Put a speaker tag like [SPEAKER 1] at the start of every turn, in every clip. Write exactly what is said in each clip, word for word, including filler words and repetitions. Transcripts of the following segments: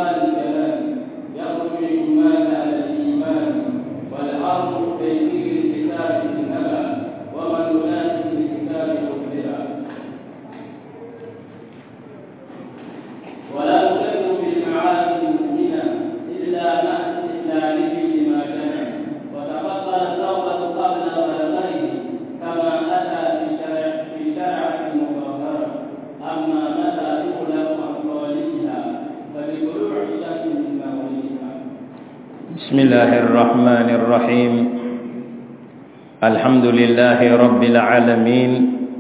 [SPEAKER 1] إكمال الكلام يخرج الإيمان على الإيمان والأمر تيسير الكتاب إنما ومن يناسب الكتاب مخبرا ولا نكذب بالمعاد المؤمنة إلا نحن إلا نجي لما جمع وتفضل التوبة قبل بلغيه كما أتى في شرعة مطهرة أما متى تغلق عن قولها فبطلوع الشمس من مغربها.
[SPEAKER 2] بسم الله الرحمن الرحيم. الحمد لله رب العالمين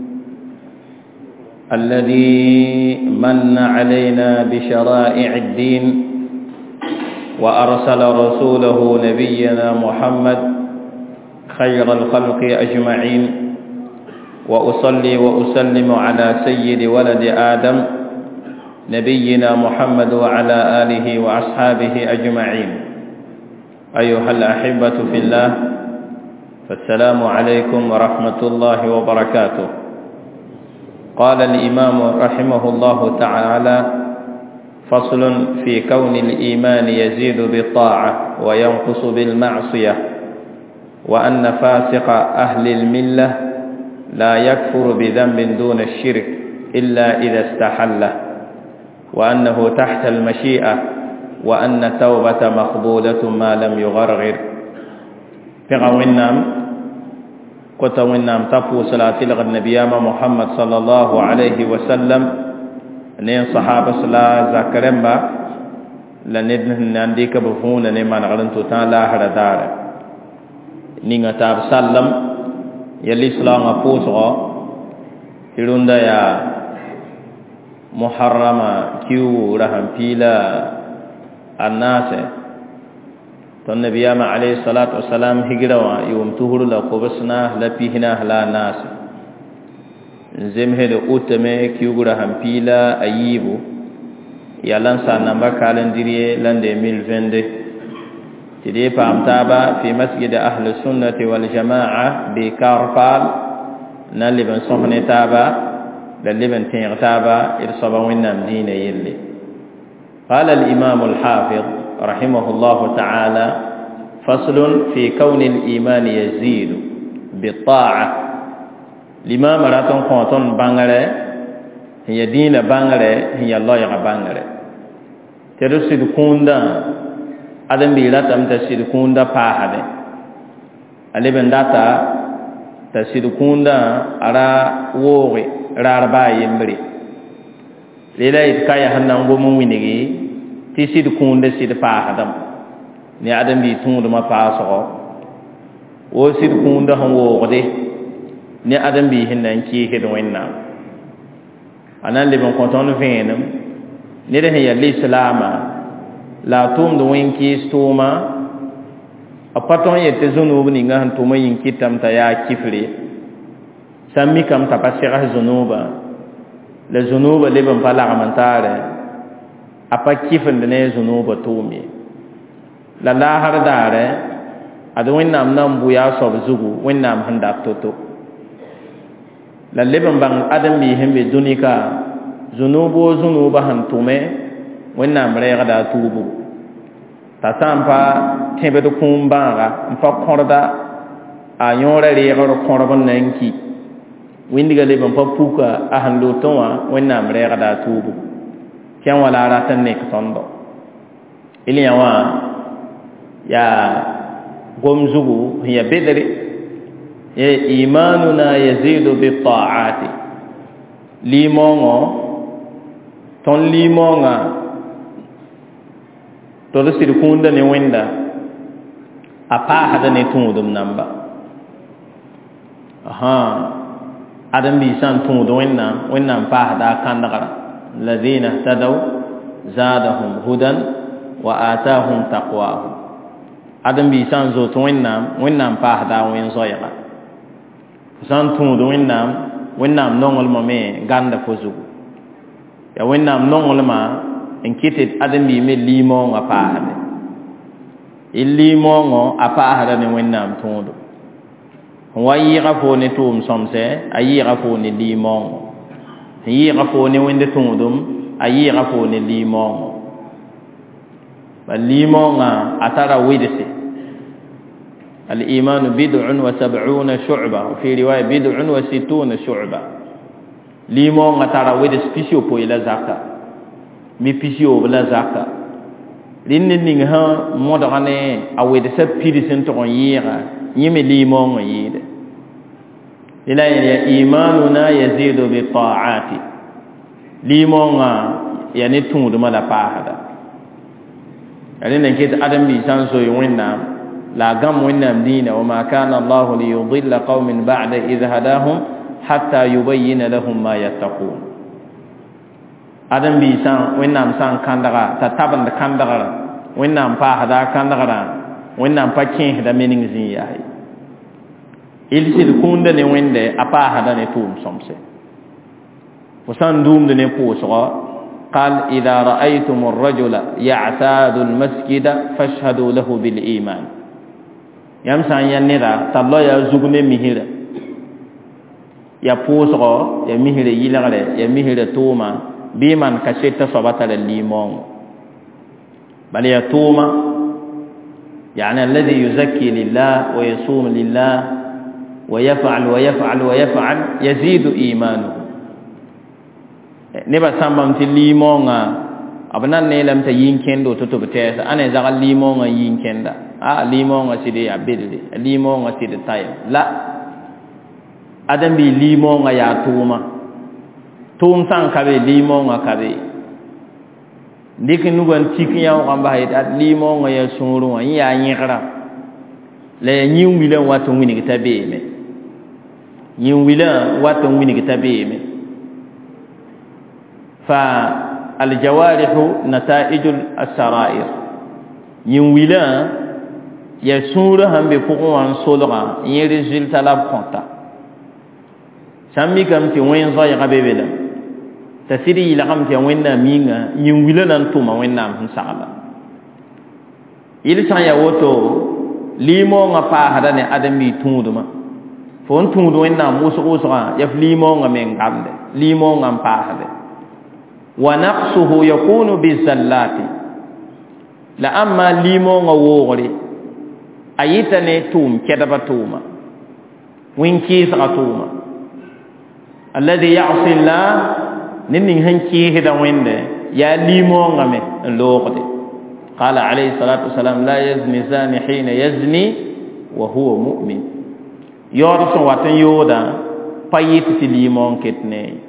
[SPEAKER 2] الذي من علينا بشرائع الدين وأرسل رسوله نبينا محمد خير الخلق أجمعين وأصلي وأسلم على سيد ولد آدم نبينا محمد وعلى آله وأصحابه أجمعين. أيها الأحبة في الله فالسلام عليكم ورحمة الله وبركاته. قال الإمام رحمه الله تعالى فصل في كون الإيمان يزيد بالطاعة وينقص بالمعصية وأن فاسق أهل الملة لا يكفر بذنب دون الشرك إلا إذا استحله وأنه تحت المشيئة وأن التوبة مقبولة ما لم يغرغر. فقوينام كتوينام تفو صلاة النبي محمد صلى الله عليه وسلم نين صحابة صلاة ذكرمبا لندن ننديك بفون نمان غلنتو تعالى هردار نين تاب سلم يلي سلام فوسغا يروندا يا محرمة كيو رحم فيلا الناس النبي عليه الصلاة والسلام هجروا يوم تهور لقبسنا لبيهنا هلا الناس زمهد أوتمه كيو رحم فيلا أيبو يالان سانما كالندري لند ميل فندي تدي فامتابا في مسجد أهل السنة والجماعة بكارفال نالبن صحن تابا للبن تيغ تابا إرصبا ونام دين يلي. قال الإمام الحافظ رحمه الله تعالى فصل في كون الإيمان يزيد بالطاعة. الإمام راتون قوتون بانغري هي دين بانغري هي الله يغ بانغري ترسل كوندا adam bi lata am tasir kunda pahade aleben data tasir kunda ara wowe rarba yembre lela it kaya hanna ngomu winigi tisir kunda sid pahadam ni adam bi tundu ma paso wo sid kunda han wode ni adam bi hinnan ki hedo wenna anan leben konton venam ni de ya l'islama la tum do winki stoma apaton yete zunub ni ngan tuma yinki tam ta ya kifri sammi kam ta pasira zunuba le zunuba le ban pala amantare apa kifin de ne zunuba tumi la la har dare adu winnam nam buya sob zugu winnam handa toto la leban bang adam bi hembe dunika zunubo zunuba han tume wẽnnaam reegda a tuubu t'a sã n pa tẽbd kũum bãaga n pa kõrda a yõora reegr kõrb n na n ki wĩndga leb n pa puka a sẽn lotẽ wã wẽnnaam reegda a tuubu kẽ wã la a rat n nek tõndo il yã wã yaa gom zugu sẽn ya bedre imanuna yazidu bitaati limoongõ tõnd limoongã to do sir kunda ne wenda a paasda ne tũudum namba aha adam bi san tũud wẽnnaam wẽnnaam paasda a kãndgra alladina ihtadaw zadahum hudan wa atahum taqwahum adam bi san zot wẽnnaam wẽnnaam paasda a wẽn zoɛɛga san tũud wẽnnaam wẽnnaam nonglmã me gãnda fo zugu ya wẽnnaam nonglmã en kitet adam bi me limon a paasde il limon a paasda ne wẽnnaam tũudu wa yɩɩga fo ne tʋʋm sõmsɛ a yɩɩga fo ne limon yɩɩga fo ne wẽnd tũudum a yɩɩga fo ne limon limonga atara widse al-iman bid'un wa sab'una shu'ba fi riwaya bid'un wa sittuna shu'ba limonga atara widse pisio po ila zakka mi pisio bla zakka rinni ning ha modane awede sa pirisin to yira yimi limonga yide ila ya imanuna yazidu bi ta'ati limonga yani tundu mala pahada yani nan ke adam bi san so yinna la gam winna dina wa ma kana Allah li yudilla qaumin ba'da idh hadahum hatta yubayyana lahum ma yattaqun adam bi san winna san kandaga ta taban da kandaga winna pahada kandaga winna pakin da meaning zin yayi ilsil kunda ne wende apa hada ne tum somse fusan dum de ne posra قال إذا رأيتم الرجل يعتاد المسجد فاشهدوا له بالإيمان يمسان ينرى تالله يزغن مهير يا بوسغو يا مهير يلغل يا مهير توما بمن كشيت صبات لليمون بل يا توما يعني الذي يزكي لله ويصوم لله ويفعل ويفعل ويفعل يزيد إيمانه neba sambam ti limonga abana nelam ta yinkendo to to betesa ane zaga limonga yinkenda a limonga sidi ya bidde limonga sidi tay la adam bi limonga ya tuma tum san kabe limonga kabe dikin nugan tikiya o kamba hayda limonga ya suru ya nyikra le nyin wila wato ngini kitabe me nyin wila wato ngini kitabe me فالجوارح نتائج السرائر ينويلا يسور هم بفقوان صلغا يرزل تلاب خونتا سامي كم في وين زاي غبيبلا تسيري لغم في وين مينا ينويلا ننتوما وين نام سعلا إلسان يوتو ليمو غفا هداني أدمي تودما فون تود وين نام وسغوسغا يف ليمو غمين غامد ليمو غمبا هداني ونقصه يكون بالزلات لا اما ليمون ووري ايتني توم كدبا توما وين كيس غتوما الذي يعصي الله نين هنكي هدا وين يا ليمون غمي لوقتي قال عليه الصلاه والسلام لا يزني زاني حين يزني وهو مؤمن يورس واتن يودا بايت ليمون كتني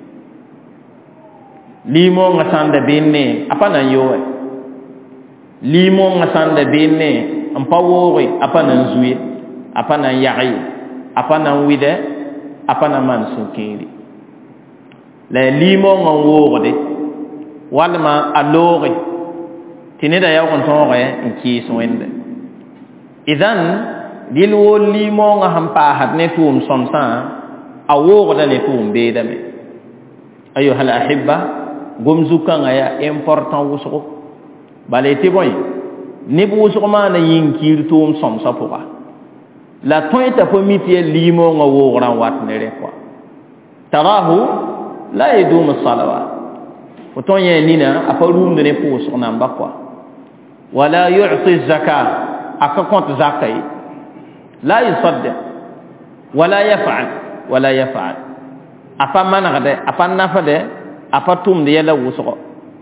[SPEAKER 2] limo nga sanda binne apana yoe limo nga sanda binne ampa wori apana nzuye apana ya'i apana wide apana mansukiri la limo nga wori walma alori tinida ya kon tore nki swende idan dil wo limo nga hampa hatne tum somsa awo da ne tum bedame ayo hal ahibba gomzuka nga ya important wusuko balete boy ne bu wusuko ma na yinkir tum som sapoka la toita po mitie limo nga wo ran wat ne re quoi tarahu la yadum as-salawat oton ye nina aparum de ne pos on amba quoi wala yu'ti az-zakat aka compte zakai la yusaddiq wala yaf'al wala yaf'al apa manade apa nafade apa tum de yela wusuko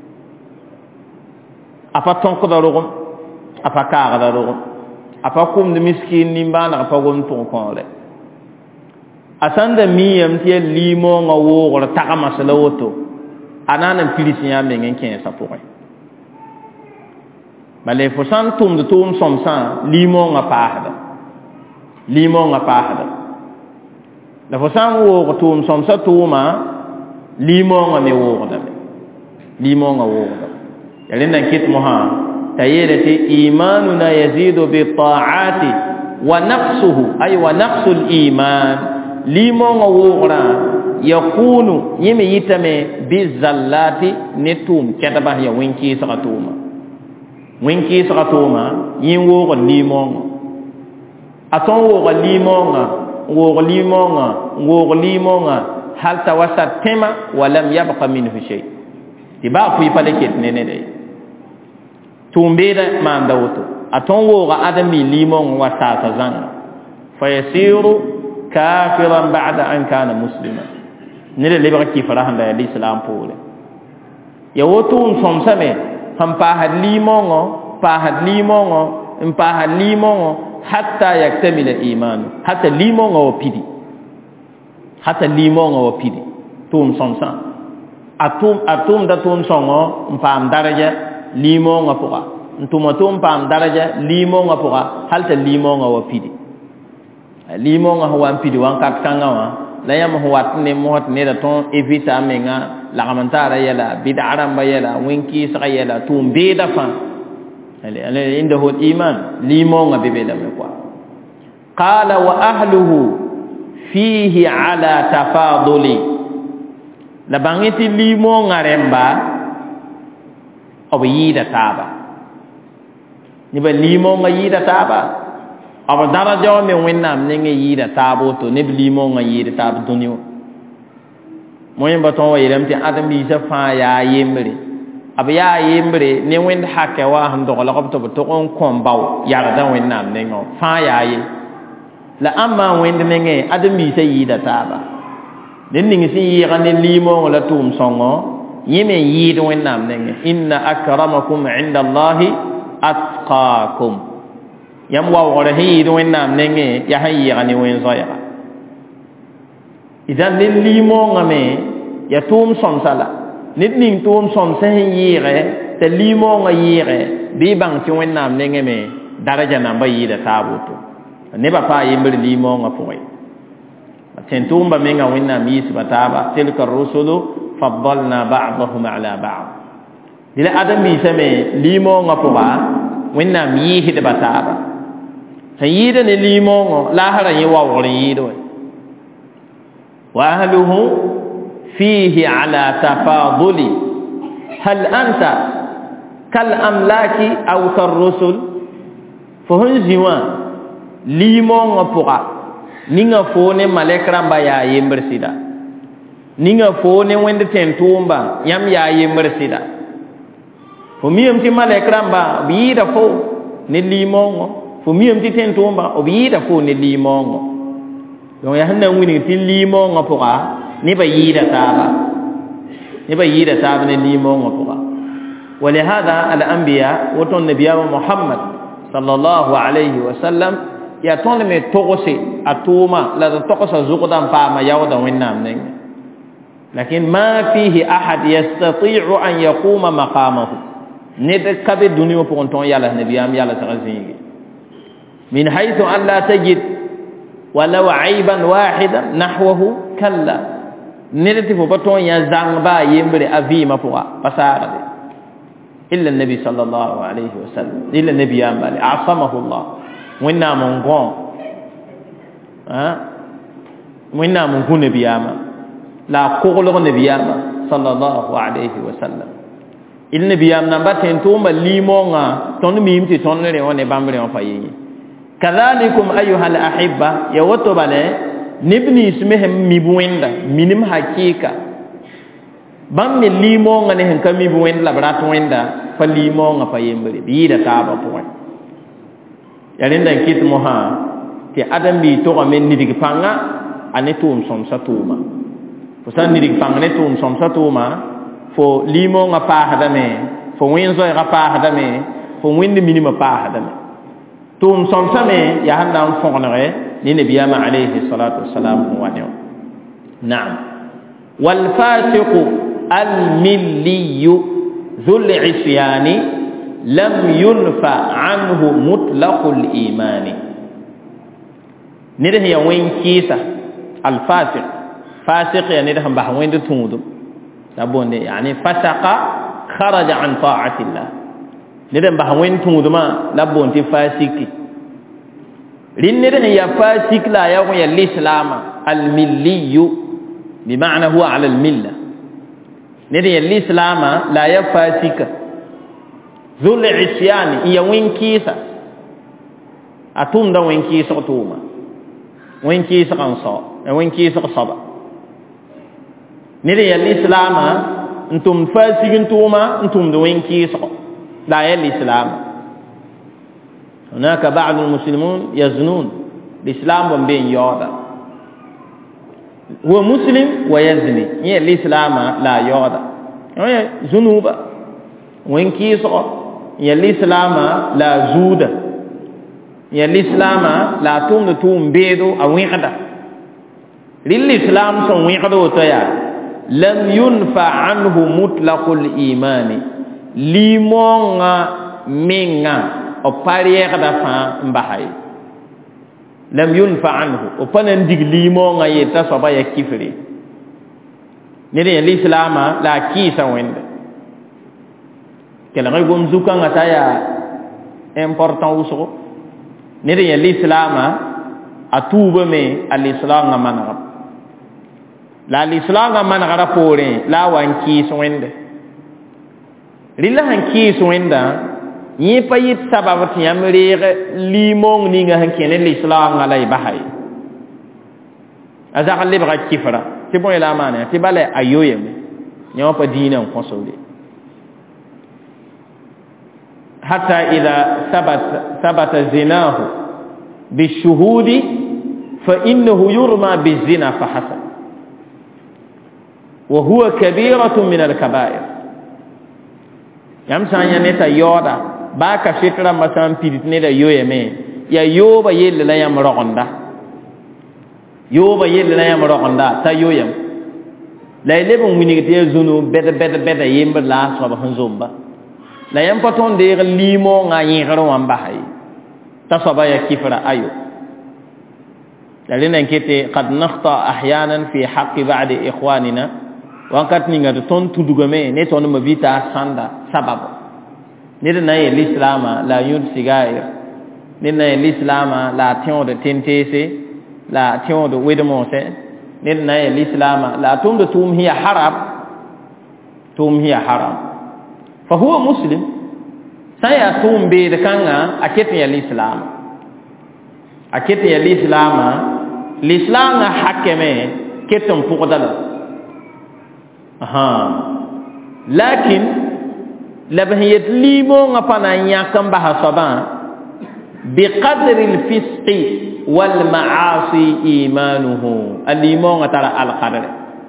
[SPEAKER 2] apa tonko da rogum apa ka da rogum apa kum de miskin nimbana apa gon ton konle asanda miyam tie limo nga wo gor taka masala woto anana pilisinya mengen ken sapore bale fo san tum de tum som san limo nga pahada limo nga pahada la fo san wo tum som sa tuma limo nga me wo da limo nga wo da yalenda kit moha tayelati imanuna yazidu bi ta'ati wa naqsuhu ay wa naqsul iman limo nga wo ra yakunu yimi yitame bizallati netum ketaba ya winki sakatuma winki sakatuma yin wo limo aton wo limo nga wo limo nga wo limo nga hal tawassat tema wa lam yabqa minhu shay tiba fu ipaleket nene dai tumbeda man dawto aton wo ga adami limon wa ta zanga fa yasiru kafiran ba'da an kana muslima ne le lebra ki farahan da islam pole ya wotu som same ham pa had limon pa had limon en pa had limon hatta yaktamila iman hatta limon o pidi hatta limon o pidi tum som sa atum atum da tum songo pam daraja limon o poka tum tum pam daraja limon o poka halta limon o pidi limon o wan pidi wan kak tanga wa la yam ho wat ne mo ne da ton evita menga la kamantara yala bid'ara bayala winki sa yala tum be da fa ale ale inda hot iman limon o bebe da me kwa qala wa ahluhu fihi ala tafaduli la bangiti limo ngaremba obi da taba ni ba limo ngayi da taba aba daraja me wennam ne ngayi da tabo to ne limo ngayi da tab dunyo moyen baton wa yiram ti adam bi sa fa ya yembre aba ya yembre ne wen hakke wa han do la ko to to on kon baw ya da wennam ne ngo fa ya yi la amma wende ne nge adam bi sa yi da taba den ning si yi ganen limo la tum songo yime yi do wennam ne inna akramakum inda allahi atqakum yam wa wora hi do wennam ne ya hayi ganen wen zoya idan den limo ngame ya tum som sala nit ning tum som se yi re te limo nga yi re bi bang ti wennam ne me daraja namba yi da tabuto ne ba pa yimbe limo nga poy tentumba menga winna mis bataba tilka rusulu faddalna ba'dahum ala ba'd dila adam mi same limo nga poba winna mi hide bataba sayida ne limo la hara yi wa wori do wa ahluhu fihi ala tafaduli hal anta kal amlaki aw kar rusul fa hunziwa limo nga poba ninga fone malekra ba ya yembersida ninga fone wende tentumba yam ya yembersida fo miyam ti malekra ba bi da fo ne limongo fo miyam ti tentumba o bi da fo ne limongo donc ya hanna wini ti limongo poka ni ba yida taba ni ba yida taba ne limongo poka ولهذا الانبياء وتن نبي محمد صلى الله عليه وسلم ya ton me togose atuma la togosa zuqdan pa ma yawda winnam ning lakin ma fihi ahad yastati'u an yaquma maqamahu ned kabe dunyo pour ton yalla nabiyam yalla tarazingi min haythu an la tajid walau aiban wahidan nahwahu kalla nedati fo baton ya zangba yembre avi ma poa pasara illa nabi sallallahu alayhi wasallam illa nabiyam bali asamahu allah wẽnnaam n gõ wẽnnaam n gũ nebiyaamã la a koglg nebiyaamã sallallahu alayhi wa sallam il nebiyaam namba tẽn tʋʋmba liimõngã tõnd miim tɩ tõnd rẽ wã ne bãmb rẽ wã fa yɩ kadhalikum ayuha al ahibba ya woto bale neb nins me sẽn mib wẽnda minim hakɩɩka bãmb me liimõngã ne sẽn ka mib wẽnd la b rat wẽnda fa liimõngã fa yembre bɩ yɩɩda taaba pʋgẽ yarinda kit moha ti adam bi to men nidig panga ane tum som satuma fo san nidig panga ne tum som satuma fo limo nga pa hadame fo winzo ga pa hadame fo windi minima pa hadame tum som same ya handa on fonre ni nabiyama alayhi salatu wassalam wa ne na'am wal fasiqu al milli dhul isyani لم ينفع عنه مطلق الإيمان نده يا وين كيسا الفاسق فاسق يعني نده بح وين تمودو تابون يعني فسق خرج عن طاعة الله نده بح وين تمودو ما لابون تفاسقي لين نده يا فاسق لا يوم يا الإسلام الملي بمعنى هو على الملة نده يا الإسلام لا يفاسق ذل عصيان يا وين كيسا أتوم دا وين كيسا توما وين كيسا قنصا وين كيسا قصبا نري الإسلام أنتم فاسقين توما أنتم دا وين كيسا la ya l'islam hunaka ba'd al-muslimun yaznun l'islam bon ben yoda huwa muslim wa yazni ya l'islam la yoda ya zunuba wen kiso ya l'islam la zuda ya l'islam la tum de tum bedo a wiqda l'islam son wiqdo to ya lam yunfa anhu mutlaqul imani limonga minga o pariya da fa mbahay lam yunfa anhu o panan dig limonga yeta so ba ya kifri ne de l'islam la kisa wende kala gom zuka ngata ya important uso ne de l'islam atuba me al-islam manara la l'islam manara pore la wan kisa wende rilla han kisa wenda yi pa yit sabab ti yamre limong ni nga han kene l'islam ngalay bahay azaka libra kifra ti bon la mane ti bale ayoyem nyaw pa dina ko sawde hatta idha thabat thabata zinahu bishuhudi fa innahu yurma bizina fa hasab wa huwa kabiratun min al-kaba'ir yam sanya neta yoda ba ka fitra masan pirit ne da yoyeme ya yoba yelle la yam rogonda yoba yelle la yam rogonda ta yoyam la lebe munigi te zunu beda beda beda yemba la so ba hanzomba la yam paton de limo nga yigaro wamba hay ta so ba ya kifra ayo la lena kete qad nakhta ahyanan fi haqqi ba'd ikhwanina wakat ni nga ton tudugame ne ton ma vita sanda sababu ne na ye l'islam la yud sigair ne na ye l'islam la tion de tentese la tion de wedemonse ne na ye l'islam la tum de tum hiya haram tum hiya haram fa huwa muslim saya tum be de kanga akete ya l'islam akete ya l'islam l'islam na hakeme ketum puqdala aha lakin labhiyat limo ngapana nyakam bahasaba biqadri alfisq wal ma'asi imanuhu alimo ngatara alqadar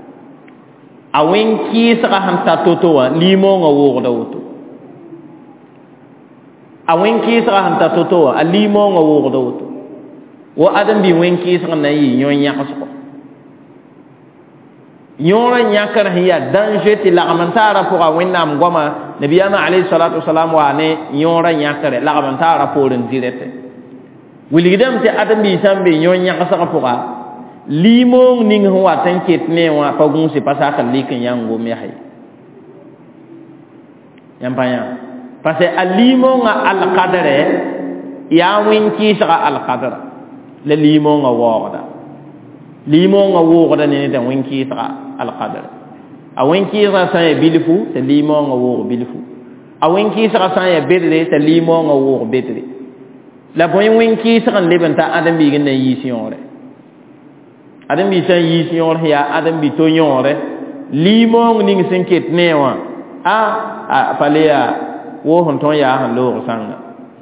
[SPEAKER 2] awen ki saka hamta totowa limo ngawo dawto awen ki saka hamta totowa alimo ngawo dawto wa adam bi wen ki saka nayi nyon nyakasko yora nyakar hiya danger ti lagamantara pour awennam goma nabiyama alayhi salatu wasalam wa ne yora nyakare lagamantara pour en direct wiligdam ti adam bi sambe nyon nyakasa pour limong ning huwa tanket ne wa pagun se pasaka likin yango me hay yampanya parce alimong al qadare ya win ki saka al qadara le limong wa limo nga wo da ne da winki tra al qadar a winki ra sa ya bilfu te limo nga wo bilfu a winki sa sa ya bedre te limo nga wo bedre la boy winki sa kan lebanta adam bi gën yi siore adam bi sa yi siore ya adam bi to nyore limo ngi sinket newa a a palea wo hon ton ya han lo sanga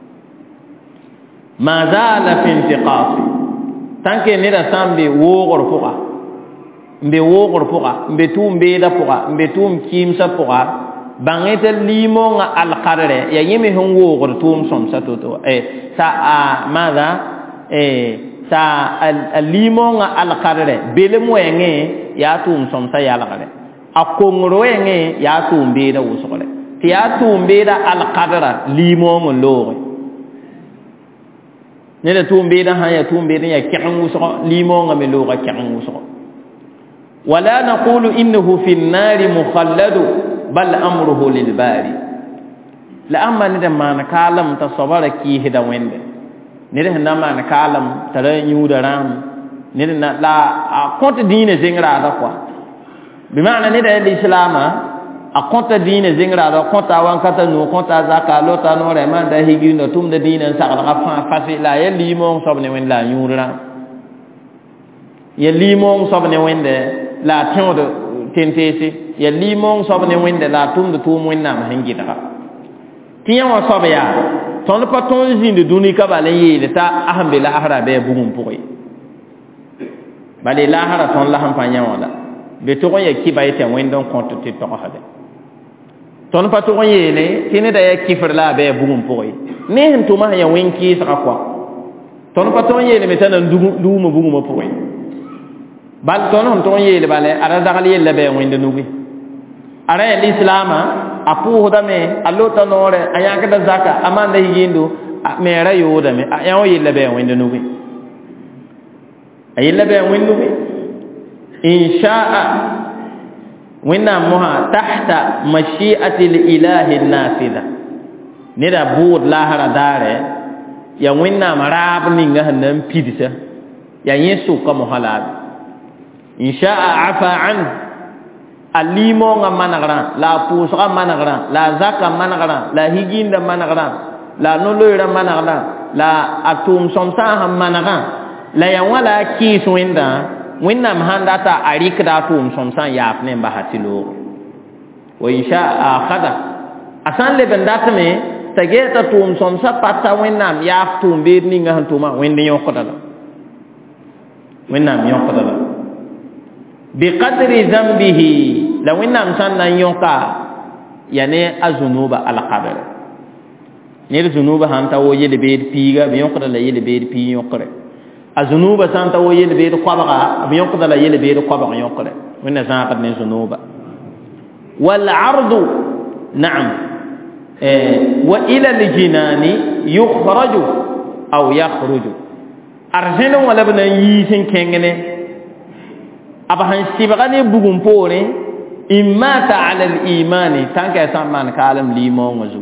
[SPEAKER 2] ma zala fi intiqasi tanke ne da sambe wogor fuqa mbe wogor fuqa mbe tumbe da fuqa mbe tum kimsa fuqa bangeta limo nga alqarre ya yemi hon wogor tum som sa toto eh sa a mada eh sa al limo nga alqarre bele moyenge ya tum som sa ya alqarre akongro yenge ya tumbe da wusole ti ya tumbe da alqarra limo ngolo ne da tumbe da haya tumbe da ya kiran wuso limo nga melo ga kiran wuso wala naqulu innahu fi an-nar mukhalladu bal amruhu lil bari la amma ne da man kalam ta sabara ki hida wende ne da na man kalam tara yuda ram ne da la a konta dine zingra da kwa bi maana ne da islama a konta dine zingra da konta wan kata no konta zaka lota no re man da higi no tum da dine sa ka fa fasi la ya limon sobne wen la yura ya limon sobne wende la tion de tentesi ya limon sobne wende la tum de tum wen nam hingi da tiya wa sobe ya ton pa ton zin de duni ka bale yele ta ahambe la ahra be bugum pokoy bale la ahra ton la ham panya wala be to ya kibaye te wendon compte ti to hade ton pa to yele tini da ya kifr la be bugum pokoy ne hen to ma ya wenki sa kwa ton pa to yele metana ndugu ndugu bugum pokoy bal ton on to yele bale ara dagal yele be wende nugi ara l'islam apu hodame allota nore ayaka da zaka amanda higindo me ra yoda me ayo yele be wende nugi ayele be wende nugi insha'a winna muha tahta mashi'ati al-ilahi an-nafida nida bud lahara dare ya winna marab ninga hanan pidisa ya yesu ka muhalad insha'a afa an alimo nga managran la pusra managran la zaka managran la higinda managran la nolora managran la atum somsa ham managran la ya wala ki swinda winna mahandata arikda tum somsa yap ne bahatilo wa insha akhada asan le bendatme tageta tum somsa patta winna yap tum be ninga hantuma winde yokoda winna yokoda biqadri dhanbihi la winna sanna yoka yani azunuba alqadar ne zunuba hanta wo yele be piga be yokoda la yele be pi yokore azunuba santa wo yele be qabaga be yokoda la yele be qabaga yokore winna sanqad ne zunuba wal ardu na'am eh wa ila al jinani yukhraju aw yakhruju arjena wala bana yisin kengene abahan sibagane bugum pore imata ala al imani tanka samman kalam limon wazu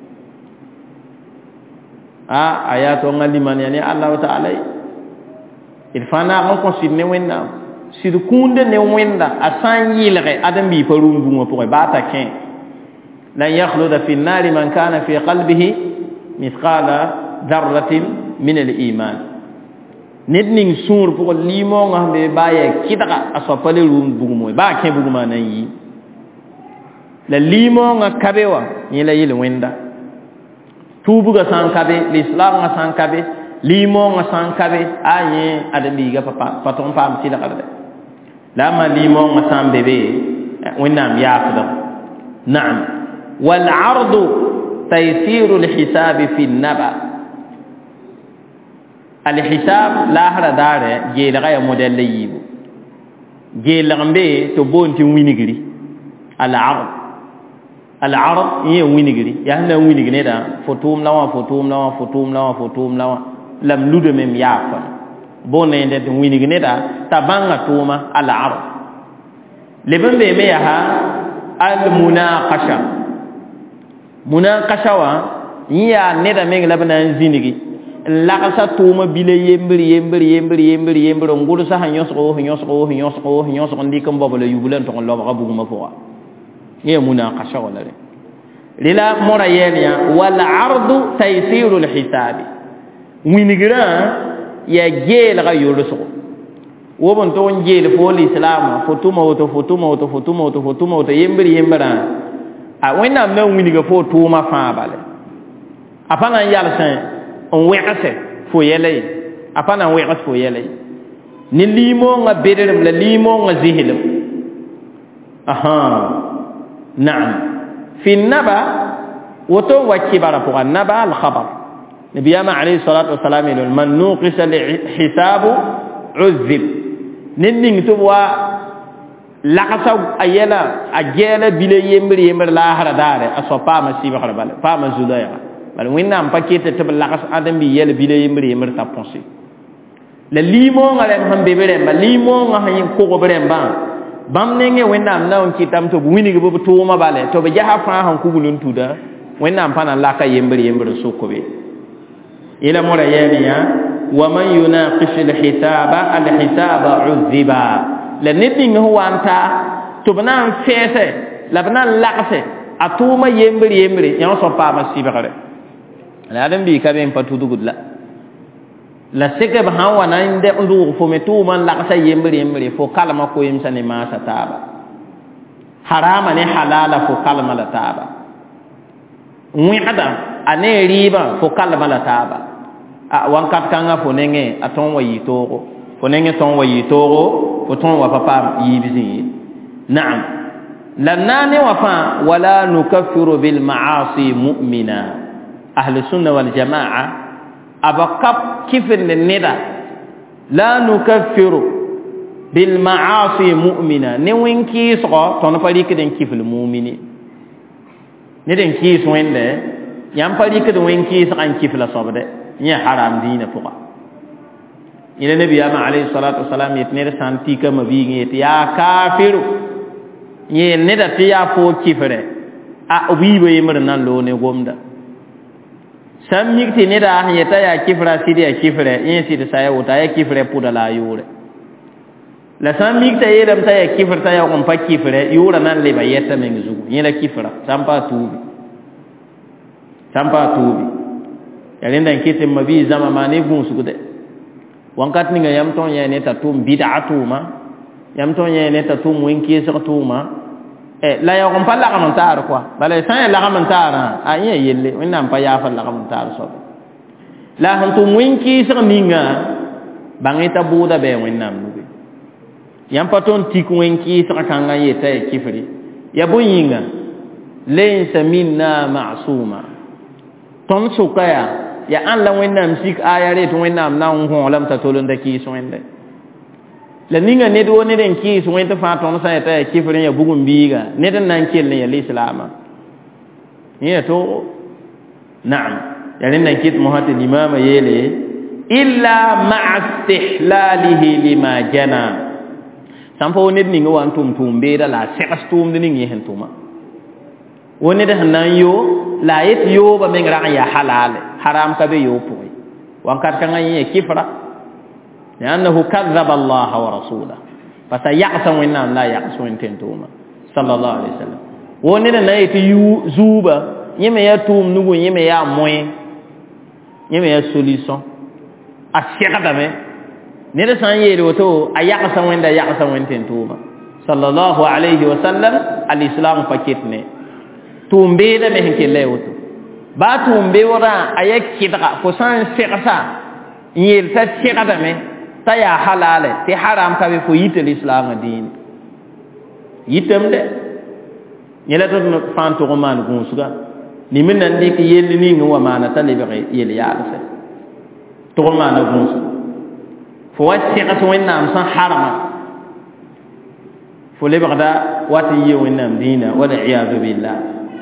[SPEAKER 2] a ayato ngaliman yani allah ta'ala il fana on considne wenna sid kunde ne wenda asan yilre adam bi parum bungo pour bata ken la yakhluda fi an-nar man kana fi qalbihi mithqala dharratin min al-iman nedning sur pour limo ngambe baye kidaka asopale rum bungo ba ken bungo nan yi la limo nga kabewa yila yile wenda tubu ga san kabe l'islam nga san kabe limo nga san kabe aye adabi ga papa paton pam ti la kala la ma limo nga san bebe wennam yaqdo na'am wal ardu taysiru al hisab fi an naba al hisab la hara dare je la ga model yibu je la ngambe to bonti winigiri al ard al ard ye winigiri ya na winigiri da fotum lawa fotum lawa fotum lawa fotum lawa lam lude mem yafa bonne de winigi neda tabanga tuma al arab lebembe me yaha al munaqasha munaqasha wa ya neda me labana zinigi la kasa tuma bile yembri yembri yembri yembri yembri ngulu sa hanyo so hanyo so hanyo so hanyo so ndikam bobole yubulen to lo ba buguma fo ye munaqasha wala le lila mora yenya wal ardu taysiru al hisabi winigira ya gel ga yuluso wobon to on gel fo l'islam fotuma auto fotuma auto fotuma auto fotuma auto yembri yembra a wena me winiga fo tuma fa bale apana yalsan on wekase fo yele apana wekas fo yele ni limo nga bederem la limo nga zihilam aha na'am fi naba woto wakibara fo naba al khabar نبينا عليه الصلاة والسلام يقول من نوقش الحساب عذب ننين تبوا لقصا أيلا أجيلا بلا يمبر يمبر لا هذا داره أصوبا مسيب خلا بال فما زودايا بل وين نام بكيت تبى لقص آدم بيجيلا بلا يمبر يمبر تابونسي لليمون على هم بيبرم لليمون هاي كوكو برم بام بام نيجي وين نام ناون كتام تبى ويني كبر توما باله تبى جاه فان هم كوكولون تودا وين نام فانا لاكا يمبر يمبر سوكوبي إلى مرة يانيا ومن يناقش الحساب الحساب عذبا لنتين هو أنت تبنان فيسه لبنان لقسه أتوما يمبر يمبر يعني صفا مسيبه كره لا أدم بي كابين فتودو قد لا لا سكب هوا ناين ده أندو فمتو من لقسه يمبر يمبر فو كلمة كويم سنة ما ستابا حرام نه حلال فو كلمة لتابا wẽgda a ne rɩɩbã fo kalma la taaba a wãnkat kãngã fo nengẽ a tõnd wa yɩ toogo fo nengẽ tõnd wa yɩ toogo fo tõnd wa pa paam yiib zĩ ye naam la naane wã fãa wala nukaffiru bilmaasi mu'mina ahlusunna waljamaa aba kap kifrne neda la nukaffiru bilmaasi mu'mina ne wẽn kɩɩsgɔ tõnd pa rɩkd n kifl mumini ned n kɩɩs wẽnde yãmb pa rɩkd wẽn kɩɩsgã n kifla soabde yẽ haram dĩinã pʋga ila nabiyaamã alayhi salatu wasalam yetɩ ned sã n tikame biigẽ yetɩ yaa kaafiru yeel neda tɩ yaa foo kifrɛ a b yiiba yembr n na n loog ne gomda sãn mik tɩ neda sẽn yeta yaa kifra sɩd yaa kifrɛ yẽ sɩd sa ya wota a yaa kifrɛ pʋda la a yoore la sãn mik t'a yeelame t'a yaa kifr t'a yaoog n pa kifrɛ yoorã na n leba yɛta meng zugu yẽ la kifra sãn paa tuubi sãn paa tuubi ya rẽnda n kɩt n mabii zãma maa ne gũusgde wãnkat ninga yam tõnd yẽ ne t'a tʋʋm bɩd'a tʋʋma yam tõnd yẽ ne t'a tʋʋm wẽn-kɩɩsg tʋʋma la yaoog n pa lagem n taar koa bala sã n yaa lagem n taarã a yẽ yelle wẽnnaam pa yaafa lagem n taar soab la sẽn tʋm wẽn-kɩɩsg ninga bãng t'a bʋʋda bɩ wẽnnaam nuge yãmb pa tõnd tik wẽn-kɩɩsg kãngã n yeta ya kifre ya bõe yĩnga laysa minna masuma tõnd sʋka yaa ya ãn la wẽnnaam sik aya re tɩ wẽnnaam na n gõolame t'a tol n da kɩɩs wẽnde la ninga ned wo ned n kɩɩs wẽn tɩ fãa tõnd sã n yeta ya kifr n ya bugum biiga ned n na n kell n ya lislaamã yẽ ya toogo naam ya rẽnd n kɩt mosã tɩ limaamã yeele illa maa istihlalihi lima jana sãn pa wo ned ninga wa n tʋm tʋʋm beeda la a segs tʋʋmd ning yẽ sẽn tʋma wo ned sẽn na n yo la a yet yooba meng rag n yaa halaale haram ka be yoo pʋgẽ wãnkat kãngã yẽ ya kifra liannahu kadaba allaha wa rasulah parce que a yagsa wẽnnaam la a yags wẽn tẽn-tʋʋma sallallahu alaihi wasallam wo ned n na n yetɩ zuuba yẽ me yaa tʋʋm nugu yẽ me yaa moẽ yẽ me yaa solution a segdame ned sã n yeel woto a yagsa wẽnda a yagsa wẽn tẽn-tʋʋma sallallahu alaihi wasallam alislam pa ket ne tʋʋm beeda me sẽn kell a woto baa tʋʋm beoodã a yaa kɩdga fo sã n segsa n yeel t'a segdame t'a yaa halaale tɩ haram ka be fo yita lislaamã dĩin yitamde yẽla tɩ d fãa n tʋg n maan gũusga nim n na n dɩk yell ning n wa maana t'a lebg yel yaalse tʋg n maana gũusga fo wa segs wẽnnaam sẽn harma fo lebgda wat n yɩ wẽnnaam dĩinã waliyadu billah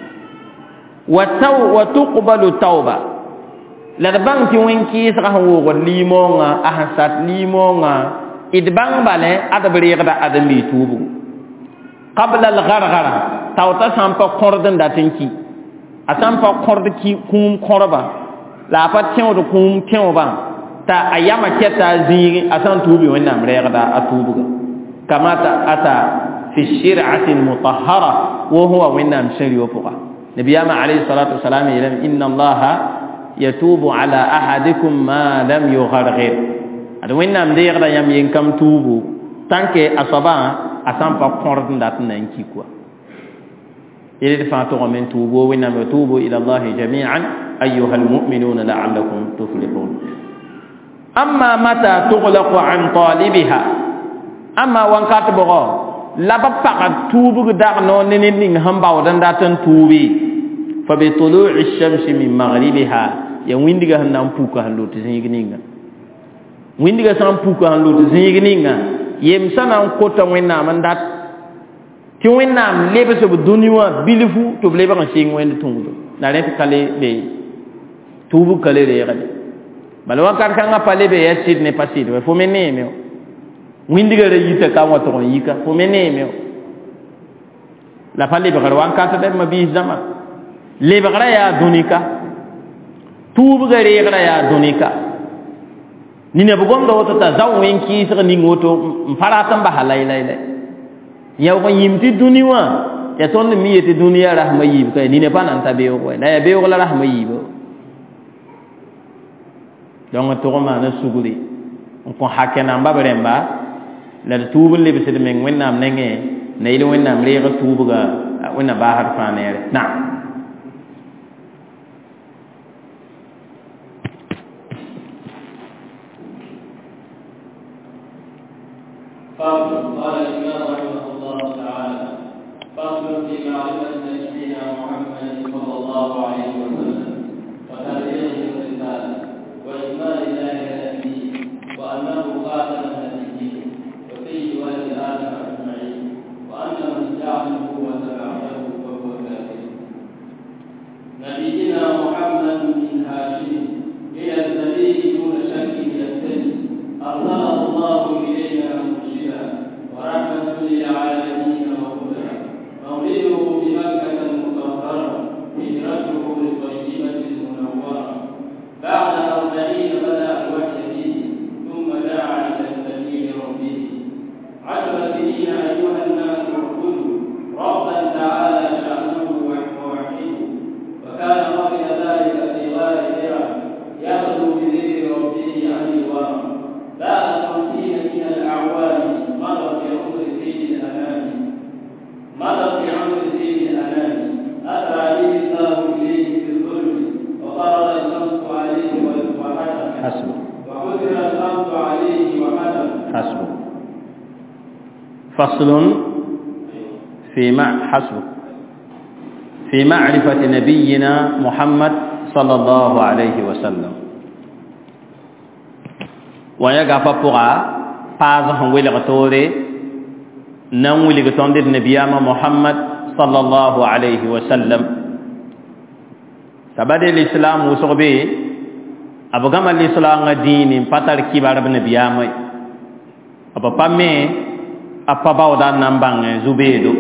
[SPEAKER 2] wa tuqbalu tauba la d bãng tɩ wẽn-kɩɩsgã sẽn woogd liimoongã a sẽn sat liimoongã d bãng bale ad b reegda adem-bɩ tuubgu qabla lgargara tao t'a sã n pa kõrd n dat n ki a sã n pa kõrd kũum kõrba la a pa tẽod kũum tẽobã t'a a yama kɛta a zĩigi a sã n tuubi wẽnnaam reegda a tuubga kama ata fi shir'ati mutahhara wo sẽn wa wẽnnaam sẽn rɩo pʋga nabiyama alayhi salatu wasalam yeelame inna allaha yatubu ala ahadikum ma lam yugharghir ad wẽnnaam deegda yãmb yen-kam tuubu tãnke a soabã a sã n pa kõrd n dat n na n ki koa yel d fãa tʋgame n tuubu wẽnnaam yatubu ila allahi jamian ayuha almu'minuna la'allakum tuflihun amma mata tughlaqu an talibiha amma wãnkat bʋgɔ la ba pagd tuubg dag noog ne ned ning sẽn baood n dat n tuubi fa bi tulu'i shamsi min maghribiha ya wĩndga sẽn na n puka sẽn lot zĩig ninga wĩndga sã n puka sẽn lot zĩig ninga yem sã na n kota wẽnnaam n dat tɩ wẽnnaam lebsb dũni wã bilfu tɩ b lebg n sɩng wẽnd tũudo la rẽ tɩ ka le be tuubg ka le reegde bala wãnkat kãngã pa le be ya sɩd ne pa sɩd fo me neeme wĩndga ra yita ka n wa tʋg n yika fo me neeme la pa lebgr wãnkat d ma biis zãma lebgra yaa dũnika tuubga reegrã yaa dũnika nina b gomda woto t'a zao wẽn-kɩɩsg ning woto n pa rat n basa laylayle yaoog n yĩm tɩ dũni wã ya tõnd mi yetɩ dũniyã rasma yiib ka nina pa nan ta beoog wɛ la ya beoog la rasma yiibo donc tʋg n maana sugri n kõ hakɛ namba b rẽmba la d tuub n lebsd meng wẽnnaam nengẽ na yel wẽnnaam reeg tuubga wẽnna baasd fãa neere naam
[SPEAKER 1] فصل. قال الإمام رحمه الله تعالى: فصل في معرفة نبينا محمد صلى الله عليه وسلم وتبليغه الرسالة وإكمال ذلك الدين وأنه خاتم النبيين وسيد ولد آدم أجمعين وأن من جعله وتبعه فهو كافر. نبينا محمد من هاشم إلى الذبيح دون شك يبتدي أرسله الله إلينا مرشدا ورحمة للعالمين وهدى مولده بمكة المطهرة هجرته للطيبة المنورة بعد أربعين بدأ الوحي فيه ثم دعا إلى سبيل ربه. عشر سنين أيها الناس اعبدوا ربا تعالى شأنه ووحده وكان قبل ذلك في غار حراء يغدو بذكر ربه عن الورى. بعد خمسين من الأعوام مضى في عمر سيد الأنام مضى في عمر سيد الأنام أسرى به الله إليه في الظلم وفرض الخمس عليه وحسب
[SPEAKER 2] حسبه
[SPEAKER 1] وحذر الخمس عليه وحسب
[SPEAKER 2] حسبه. فصل في مع حسبه في معرفة نبينا محمد صلى الله عليه وسلم. ويقع فقرا بعضهم ولغتوري نم ولغتون دي نبينا محمد صلى الله عليه وسلم. سبب الإسلام وصغبي أبغام الإسلام دين فتر كبار بنبينا أبا بامي أبا باودا نمبان زبيدو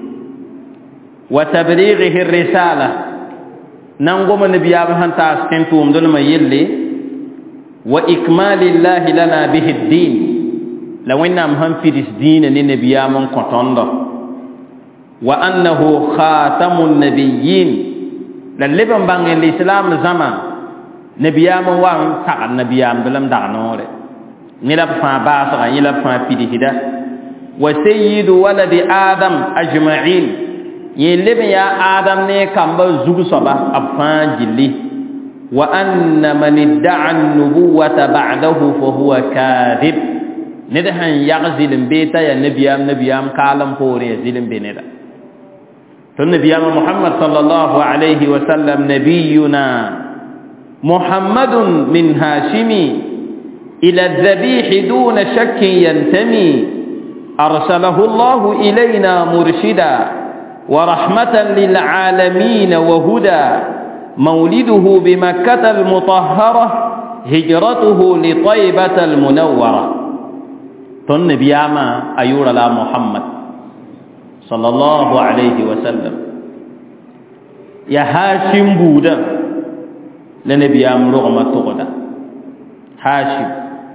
[SPEAKER 2] وتبليغه الرسالة ننقوم النبينا هنتا سكنتوم دون ما يلي وإكمال الله لنا به الدين لو إنهم هم في الدين للنبي من قطنده وأنه خاتم النبيين للبن بان الإسلام زمان نبي من وان تاع النبي من بلم دعنور نلب فان باسا نلب فان في الهدى وسيد ولد آدم أجمعين يلب يا آدم نه كم زوج صبا أفان جلي وأن من ادعى النبوة بعده فهو كاذب. ندهن يغزل بيتا يا نبيام نبيام كالم فوري يزلم بندا. فالنبيام محمد صلى الله عليه وسلم نبينا محمد من هاشمي إلى الذبيح دون شك ينتمي أرسله الله إلينا مرشدا ورحمة للعالمين وهدى مولده بمكة المطهرة هجرته لطيبة المنورة. تن بياما أيور لا محمد صلى الله عليه وسلم يا هاشم بودا لنبيام رغم تغدا هاشم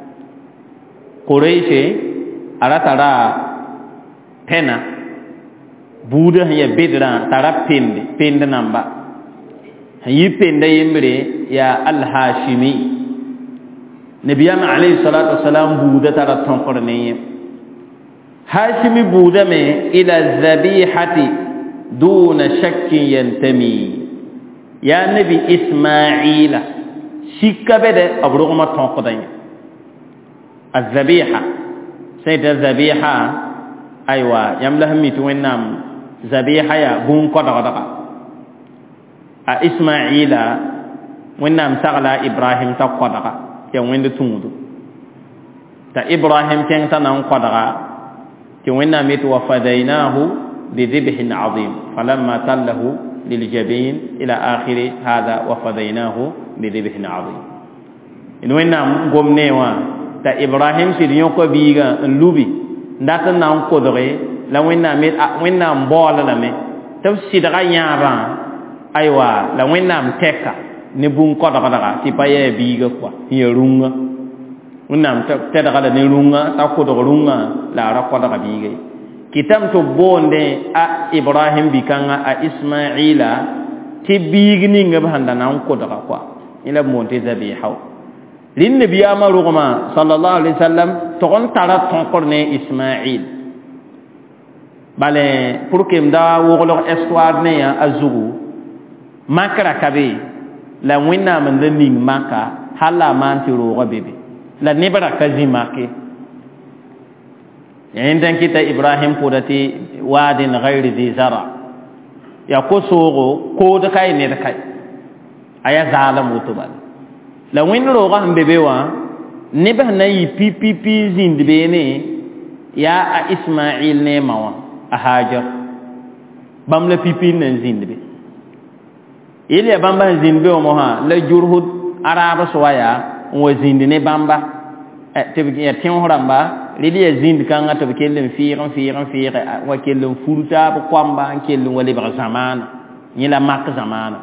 [SPEAKER 2] قريش أرترى بنا بودا هي بدرا ترى بند بند نمبر yipenda yembre ya al-hashimi nabiyam alayhi salatu wasalam buda tara tonkorne hashimi buda me ila dhabihati duna shakkin yantami ya nabi isma'ila shikka bede abrugma tonkodan az-zabiha sayda zabiha aywa yamlahmi tuwennam zabiha ya bun kodaka a isma'ila wannam sagla ibrahim ta qadaga ya wende tumudu ta ibrahim ken tanan qadaga ti wannam mit wa fadainahu bi dhibhin azim falamma tallahu lil jabin ila akhir hada wa fadainahu bi dhibhin azim in wannam gomnewa ta ibrahim sidiyon ko biga lubi ndata nan qodore la wannam mit wannam bola la me tafsida nyaba aywa la wennam teka ne bun ko daga daga ti paye biga kwa ya runga wennam te daga ne runga ta ko daga runga la ra ko daga biga kitam to bonde a ibrahim bikanga a isma'ila ti bigni ngab handa nan ko daga kwa ila monte zabiha lin nabiya ma rugma sallallahu alaihi wasallam to on tara ton korne isma'il bale pour que mda woglo histoire ne ya azugu makra kabe la winna man da ning maka hala man ti ro bebe la nebara kazi make yẽndan kita Ibrahim podati wadin ghairi zi zara ya ko sogo ko da kai ne da kai aya zalam utubal la win roga mbebe wa ne ba na yi pipipi zindbe ne ya a Ismail ne mawa a Hajar bam la pipi nan zindbe ile bamba zindbe o moha la jurhud araba soya wo zindne bamba te bi ya tin horamba lili ya zind kanga to kelen fiiran fiiran fiira wa kelen furta ba kwamba kelen wali ba zamana ni la mak zamana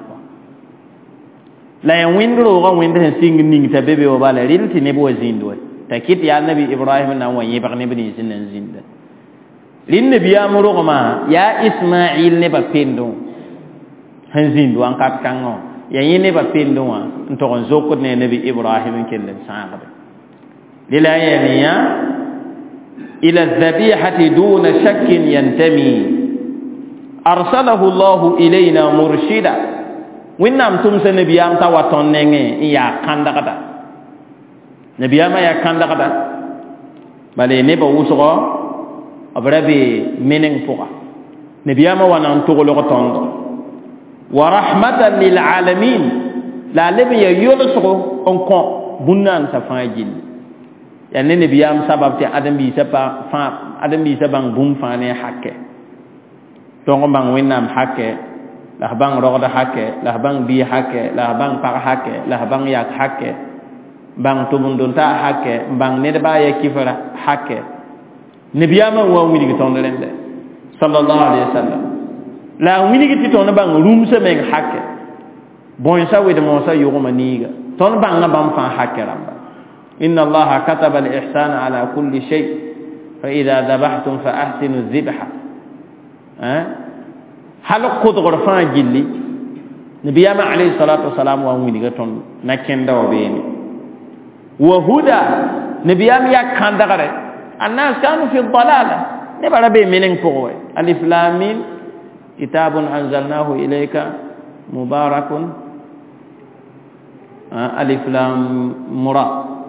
[SPEAKER 2] la ya windro ga winde sing ning ta bebe o bala rilti ne bo zindwe ta kit ya nabi Ibrahim na wa yibar ne bini zinan zinda lin nabi amuru ma ya Ismail ne ba pendo han zindu an kat kango ya yene ba pendo wa to gon zokko ne nabi Ibrahim kelen saabe lila ya إلى الذبيحة دون شك ينتمي أرسله الله إلينا مرشدا وإنام تمسى نبيام تاواتون نيني يا كاندقدا نبيام يا كاندقدا بل نبا وسغا أبربي منين فوقا نبيام وانا تغلق توندو ورحمة للعالمين لا لبي يلسغو أنكو بنان سفاجين ya ne nabiyam sabab te adam bi sapa fa adam bi sabang bum fa ne hakke to ngam wenam hakke la bang roda hakke la bang bi hakke la bang par hakke la bang yak hakke bang tubundun ta hakke bang ne ba ya kifara hakke nabiyam wa wini to ndende sallallahu alaihi wasallam la wini ti to na bang rum se men hakke bon sa we de mo sa yugo maniga ton bang ngam fa hakke ramba إن الله كتب الإحسان على كل شيء فإذا ذبحتم فأحسنوا الذبحة أه؟ هل قد غرفان جلي نبينا عليه الصلاة والسلام وأمين قطن نكين دوبيني وهدى نبينا يكان دغري الناس كانوا في الضلالة نبرا بي منين فوق ألف لام ميم كتاب أنزلناه إليك مبارك أه؟ ألف لام مرا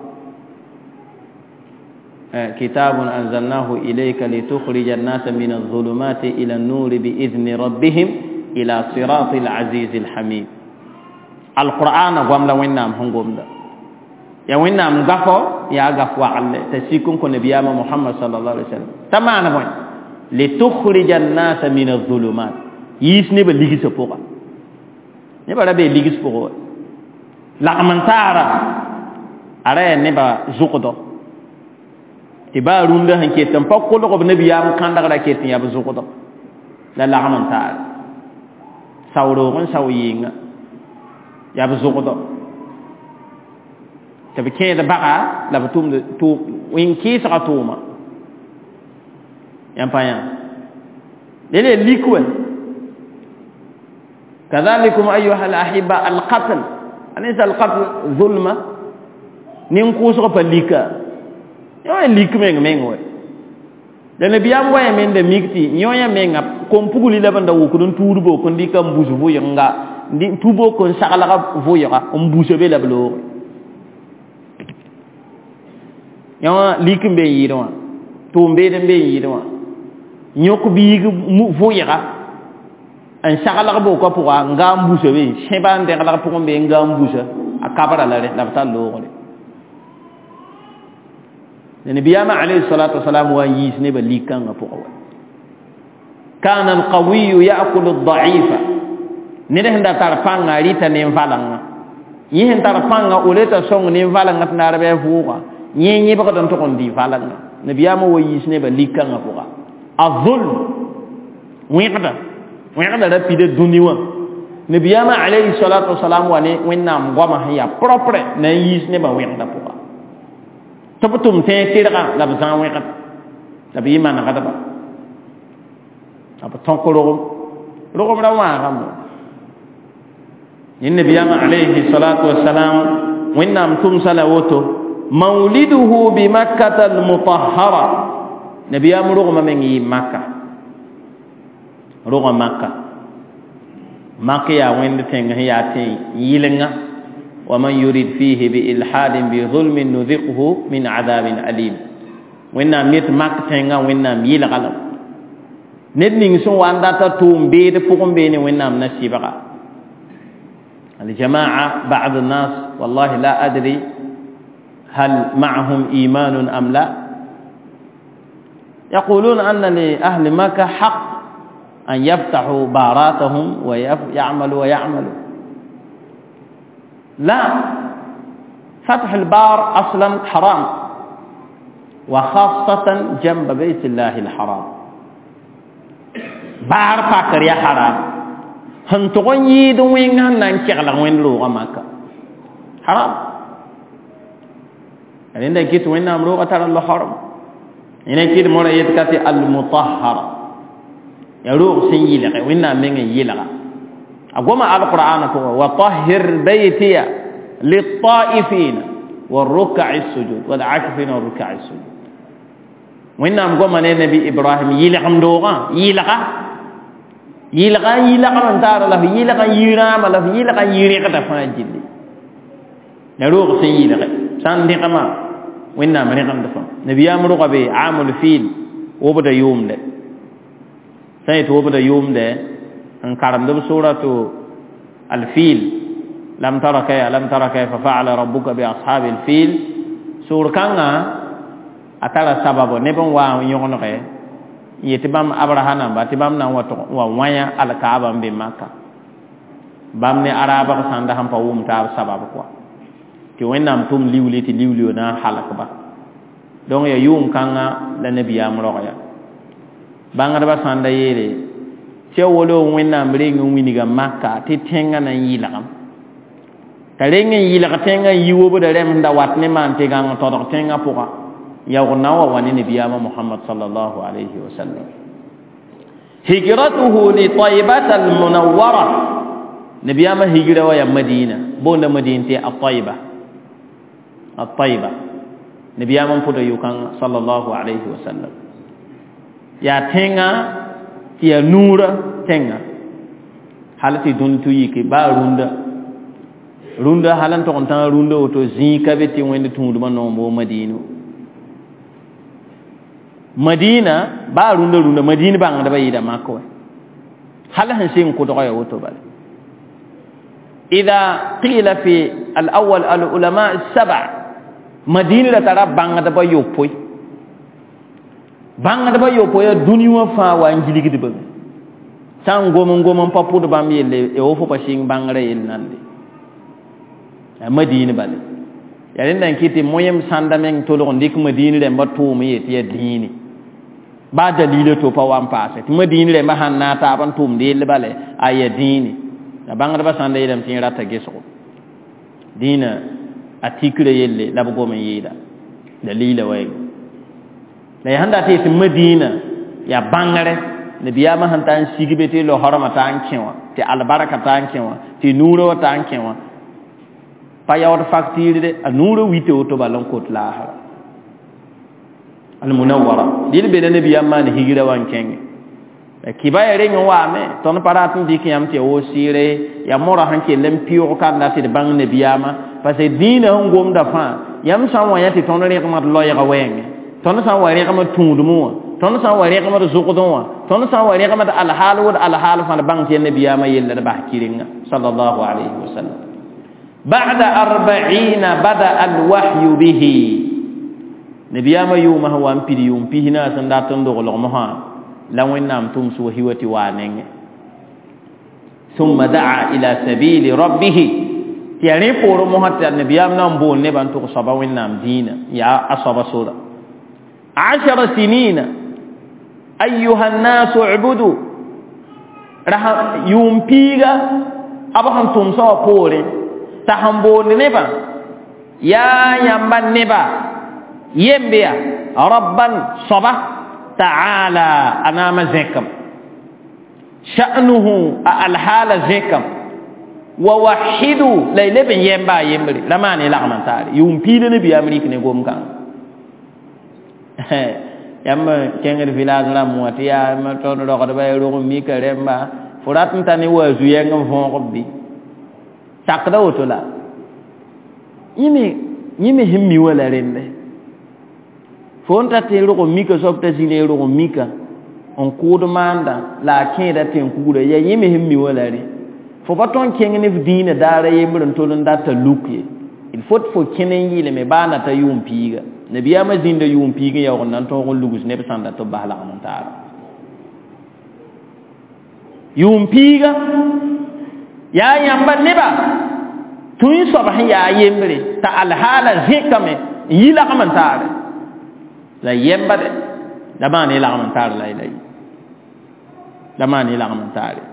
[SPEAKER 2] كتاب أنزلناه إليك لتخرج الناس من الظلمات إلى النور بإذن ربهم إلى صراط العزيز الحميد القرآن قام لوينام هنقوم دا يا وينام غفو يا غفو على تسيكم كن نبيام محمد صلى الله عليه وسلم تمانا وين لتخرج الناس من الظلمات يسني بليغي سبوغا نبا ربي ليغي سبوغا لغمنتارا أرى نبا زوقدو tiba runda han ke tan pakko do ko nabiyam kan daga ke tin ya bu zuko do la la man ta sawro kon sawyinga ya bu zuko do tabi ke da baka la batum de tu win ki sa tuma yam pa ya lele likwe kadhalikum ayyuha al-ahibba al-qatl anisa al-qatl zulma nin ku so pa lika yo lik meng meng we da nabiyam waye men de mikti nyoya menga kom puguli la banda wo kudun turbo kon di kam busu vo yanga ndi tubo kon sakala ka vo yaka on busu be la blo yo lik mbe yidwa to mbe de mbe yidwa nyok bi mu vo yaka an sakala ka bo ko puwa ngam busu be sheban de kala ko mbe ngam busu akabara la la talo النبي عليه الصلاة والسلام ويسني بليكان أبوه كان القوي يأكل الضعيف نده ترفعن ريتا نفعلنا يهن ترفعن أولئك سون نفعلنا تناربه فوقا يني بقدر تكون دي فعلنا النبي ويسني بليكان أبوه الظلم ويقدر ويقدر ربيد الدنيا النبي عليه الصلاة والسلام وينام قام هي proper نيسني بويقدر أبوه تبتم تيرا لا بزان ويقت لا بيما نقدبا ابا تنقلهم رغم روا غم النبي عليه الصلاه والسلام وانم تمسلوته مولده بمكه المطهره نبي رغم من مكه رغم مكه مكه يا وين تنغ يا تي يلنغا ومن يريد فيه بإلحاد بظلم نذقه من عذاب أليم wẽnnaam net mak tẽngã wẽnnaam yɩlgame ned ning sẽn wa n data tʋʋm beed pʋgẽ bee ne wẽnnaam nasɩbga الجماعة بعض الناس والله لا أدري هل معهم إيمان أم لا يقولون أن لأهل مكة حق أن يفتحوا باراتهم ويعملوا ويعملوا لا فتح البار أصلا حرام وخاصة جنب بيت الله الحرام بار فاكر يا حرام هنتقون يدون وين نانشغل وين لوغا مكة حرام يعني عندك كيت وين نامروغا ترى الله حرام هنا كيت مرة يتكاتي المطهر يروغ سن يلغا وين نامين يلغا أقوم على القرآن وطهر بيتي للطائفين والركع السجود والعاكفين والركع السجود وين نام قوم النبي إبراهيم يلغا مدوغا يلغا يلغا يلغا من تار له يلغا يرام له يلغا يريق دفع جلي يروغ سن يلغا سان دقما وين نام رقم دفع نبي أمرغ بي عامل فيل وبدا يوم ده سيد وبدا يوم ده ان كرم ده سورة الفيل لم ترى كيف لم ترى كيف فعل ربك بأصحاب الفيل سور كانا أترى سبب نبن واه يغنغي يتبام أبراهام باتبام نا ووايا الكعبة بمكة بامني أرابا ساندهم فوم تاب سبب كوا تي وين نام توم ليولي تي ليولي نا حلق با دون يا يوم كانا لنبي أمرغيا بانغربا ساندا يري تي ولو وين نام رينغ وينيغا مكة تي تنغا نا يلغام ترينغ يلغا تنغا يوبو درم دا واتني مان تيغان تودق تنغا بوغا يغنى واني نبي محمد صلى الله عليه وسلم هجرته لطيبة المنورة نبي هجرة ويا مدينة بون مدينة الطيبة الطيبة نبي محمد يكان صلى الله عليه وسلم يا تنغا يا نور تنغا حالتي دون تويكي با روندا روندا حالان تونتا روندا وتو زيكا بيتي وين توندما نومو مدينة مدينة با روندا روندا مدينة بان دا بايدا ماكو حالا هنسين كو دغايا وتو بال إذا قيل في الأول العلماء السبع مدينة ترى بان دا با يوبوي بان دا با يوبوي دنيا فا وانجلي كدي بن سان غومن غومن بابو دا بام يلي او فو باشين بان ري ناندي مدينة بال يعني نان كيتي مويم ساندامين تولو ndik مدينة dem ba tuumi yeti ya dini ba dalile to pa wan passe ti madini le mahanna ta ban tum de le bale aya dini da bangada ba sande yedam tin rata geso dina atikre yelle la bo men yida dalila way la handa te ti madina ya bangare ne biya ma hantan sigibete lo harama tan kenwa ti albaraka tan kenwa ti nuro tan kenwa pa yawta facture de nuro wite auto balon kot la المنورة ديل بين النبي أمان هجرة وانكين كباية رين وامه تون براتن ديك يام تي وسيرة يام مرة هنكي لم بيو كان ناتي بان النبي أما بس الدين هم قوم دفع يام سام وياتي تون ريك ما الله يقوين تون سام وريك ما تودموا تون سام وريك ما زقدوا تون سام وريك ما الحال ود الحال فان بان تي النبي أما يلا بحكيرين صلى الله عليه وسلم بعد أربعين بدأ الوحي به نبيama yuma hawan pidi yum pihina sanda tondo lo moha la wennam tum su hiwati wanenge thumma da'a ila sabili rabbih tiare poro mohatta nabiyam nam bol ne ban to saba wennam dina ya asaba sura ashara sinina ayyuha an-nas ubudu raha yum piga abahan tum so pore tahambo ne ba ya yamba ne ba يمبيا ربا صبا تعالى أنام زكم شأنه الحال زكم ووحدوا ليلة بن يمبا يمبري لماني لغمان تاري يومبيل نبي أمريك نقوم كان يما كنغر فيلاز لا مواتيا ما تون رغد باي روغ ميكا رمبا فرات نتاني وزو ينغم فون ربي تاقدا وطلا يمي يمي همي ولا رمبا fonta te ro mika sopta zine ro mika on kudo manda la kenda ten kudo ya yime himmi wala re fo baton kengene dina dara yemron tolon data lukye il faut fo kenen yile me bana ta yum piga nabiya ma zinda yum piga ya on nan to on lugus ne besanda to bahla amantara yum piga ya yamba neba tun sabah ya yemre ta alhala zikame yila amantara la yemba de la mani la amantara la ilay la mani la amantara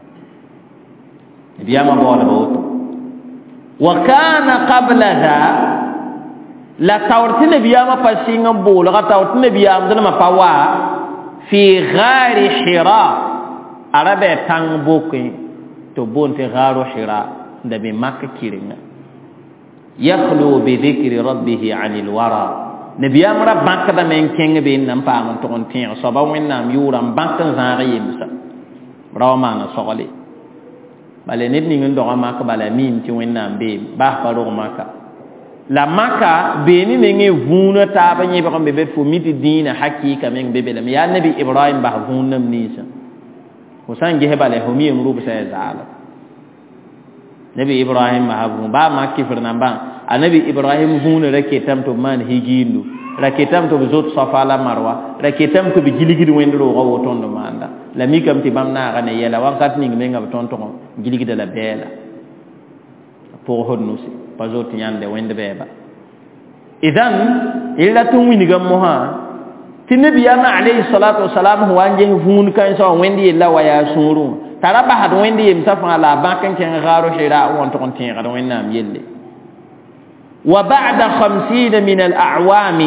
[SPEAKER 2] nabiya ma bola bot wa kana qablaha la tawrti nabiya ma pasinga bol ga tawrti nabiya ma ma pawa fi ghari hira arabe tang bokin to bonte gharu hira da be makka kiringa yakhlu bi dhikri rabbih anil wara nabiya ma rabbaka da men kenga be nan pa mon to on tin so ba wennam yuram bankan zaari yimsa rawma na sogale bale nit ni ndo maka bala mim ti wennam be ba pa ro maka la maka be ni ne vuna ta ba ni ba ko be fo miti dina hakika men be be la ya nabi ibrahim ba vunam nisa ko sangi he bale ho mi mru sa zaala nabi ibrahim ma habu ba makki firna ba anabi ibrahim vuna rake tam to man higindu rake tam to zot safala marwa rake tam to bi jiligi do wendro go wotondo manda la mi kam ti bamna ga ne yela wakat ni ngi ngam ton ton jiligi de la bela pour hodnusi pa zot nyande wende beba idan illa tun wini gam moha ti nabi ya ma alayhi salatu wassalam huwa nje vun kan so wendi la waya suru taraba had wendi yim safa la bakan ken garu hira won ton tin ga wennam yelle wa ba'da khamsina min al-a'wami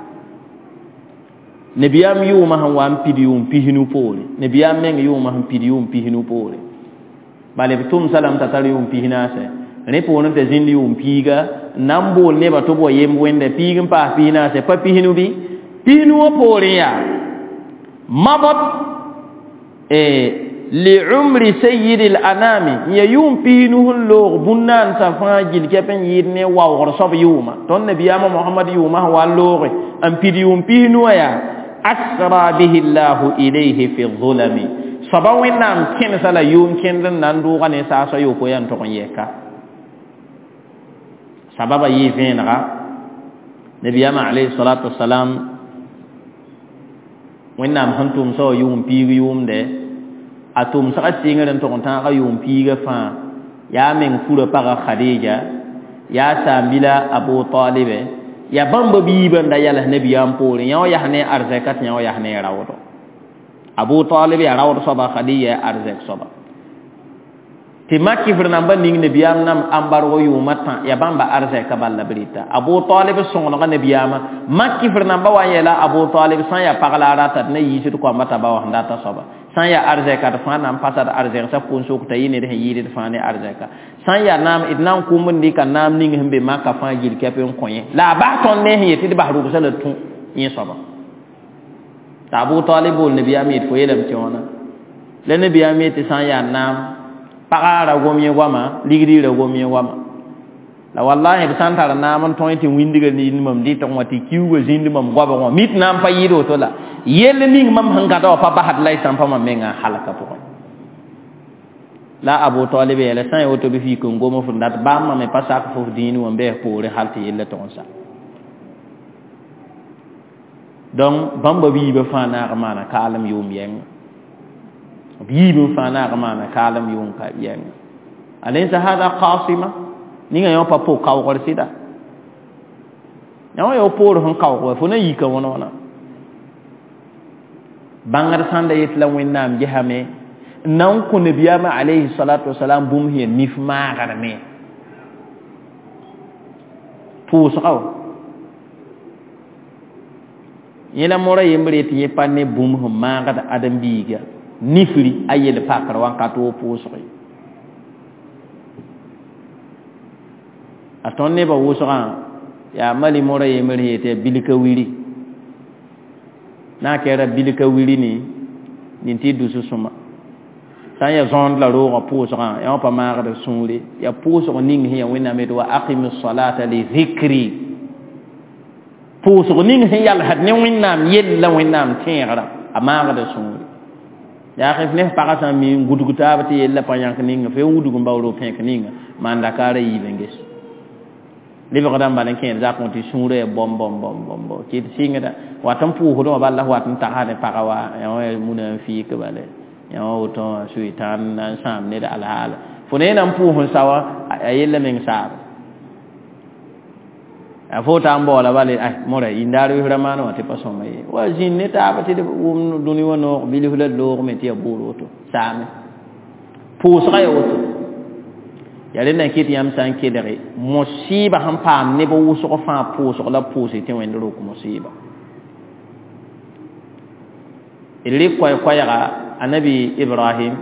[SPEAKER 2] nabiyam yuma han wan pidiyum pihinu pole nabiyam men yuma han pidiyum pihinu pole bale bitum salam tatarium pihinase ne pono te zindi um piga nambo ne batobo yem wende pigin pa pihinase pa pihinu bi pihinu pole ya mabat e li umri sayyidil anami ya yum pihinu lo bunnan safa jil kepen yidne wa wor sob yuma ton nabiyama muhammad yuma wa lore am pidiyum pihinu ya asra bihi allah ilayhi fi dhulami sabawin nam ken sala yum ken nan du gane sa so yo ko yan to yeka sababa yi venra nabiyama alayhi salatu wassalam wennam hantum so yum pi yum de atum sa singa to ta ga yum pi ga fa ya men fura para khadija ya samila abu talib ya bamba bi banda yalla nabiyam pore ya ya ne arzakat ya ya ne rawdo abu talib ya rawdo soba khadija arzak soba ti makki firnamba ning nabiyam nam ambar wo yumata ya bamba arzaka balla brita abu talib songo ga nabiyama makki firnamba wa yela abu talib san ya pagala rata ne yisu ko mata ba wa ndata soba san ya arzaka da fa nam pasar arzaka sa punso ko tayine de yiri de fa ne arzaka san ya nam idnan ko mun di kan nam ning hembe maka fa jil kepe on koye la ba ton ne yeti de bahru sa le tun yin soba ta abu talib bol nabiyami fo yelam ci wona le nabiyami ti san ya nam pagara gomye wama ligri re gomye wama la wallahi bi santara namon tointi windiga ni mum di to wati kiwo zindi mum goba ko mit nam pa yido to la yelle ning mam hanga do pa bahad lay sam pa mam menga halaka to la abu talib ele san yoto bi fi ko ngomo fu ndat ba ma me pasak fu dini wo be pore halti yelle to sa donc bamba bi be fana amana kalam yum yeng bibu fana kamana kalam yung ka yang alaysa hada qasima ninga yo papo kaw ko sida yo yo por hon kaw ko funa yika wona wona bangar sanda yitla wennam jehame nan ko nabiyama alayhi salatu wassalam bum hiya nif ma garame fu saw yela mora yembre ti yepanne bum ho ma gada adam biga nifri ayel pakar wankato posri atonne ba wosra ya mali mora yemri te bilika wiri na kera bilika wiri ni ninti dusu suma saya zond la ro posra ya pa ma ga sunri ya posro ning hiya wina me do aqimus salata li dhikri pʋʋsg ning sẽn yalsd ne wẽnnaam yell la wẽnnaam tẽegrã a maagda sũuri yaa xɩf ne pagã sã n mi n gudg taab tɩ yella pa yãnk ninga fe wudg n baoor pẽk ninga maan dakaara yiib n ges lebgdã n bal n kẽed zakẽ tɩ sũurã ya bõm bõm bõm bõm bõm kɩt sɩngda wat n pʋʋsd wã bala wat n tagsd ne pagã wa yã wã mũna n fiik bale yã wã woto wã soɩtãan na n sãam ned alhaala fo ne na n pʋʋs n sa wã a yella meng saab a fo ta n baoola bale ay mora yĩndaar wɩsrã maan wã tɩ pa sõma ye wa zĩnd ne taaba tɩ d wʋm dũni wã noog bilf la loogme tɩ ya boor woto saame pʋʋsga ya woto ya rẽ na kɩt yãmb sã n kelge mosɩɩba sẽn paam neb wʋsg fãa pʋʋsg la pʋʋse tɩ wẽnd rok mosɩɩba d rɩk koɛɛ-koɛɛga anabi ibrahim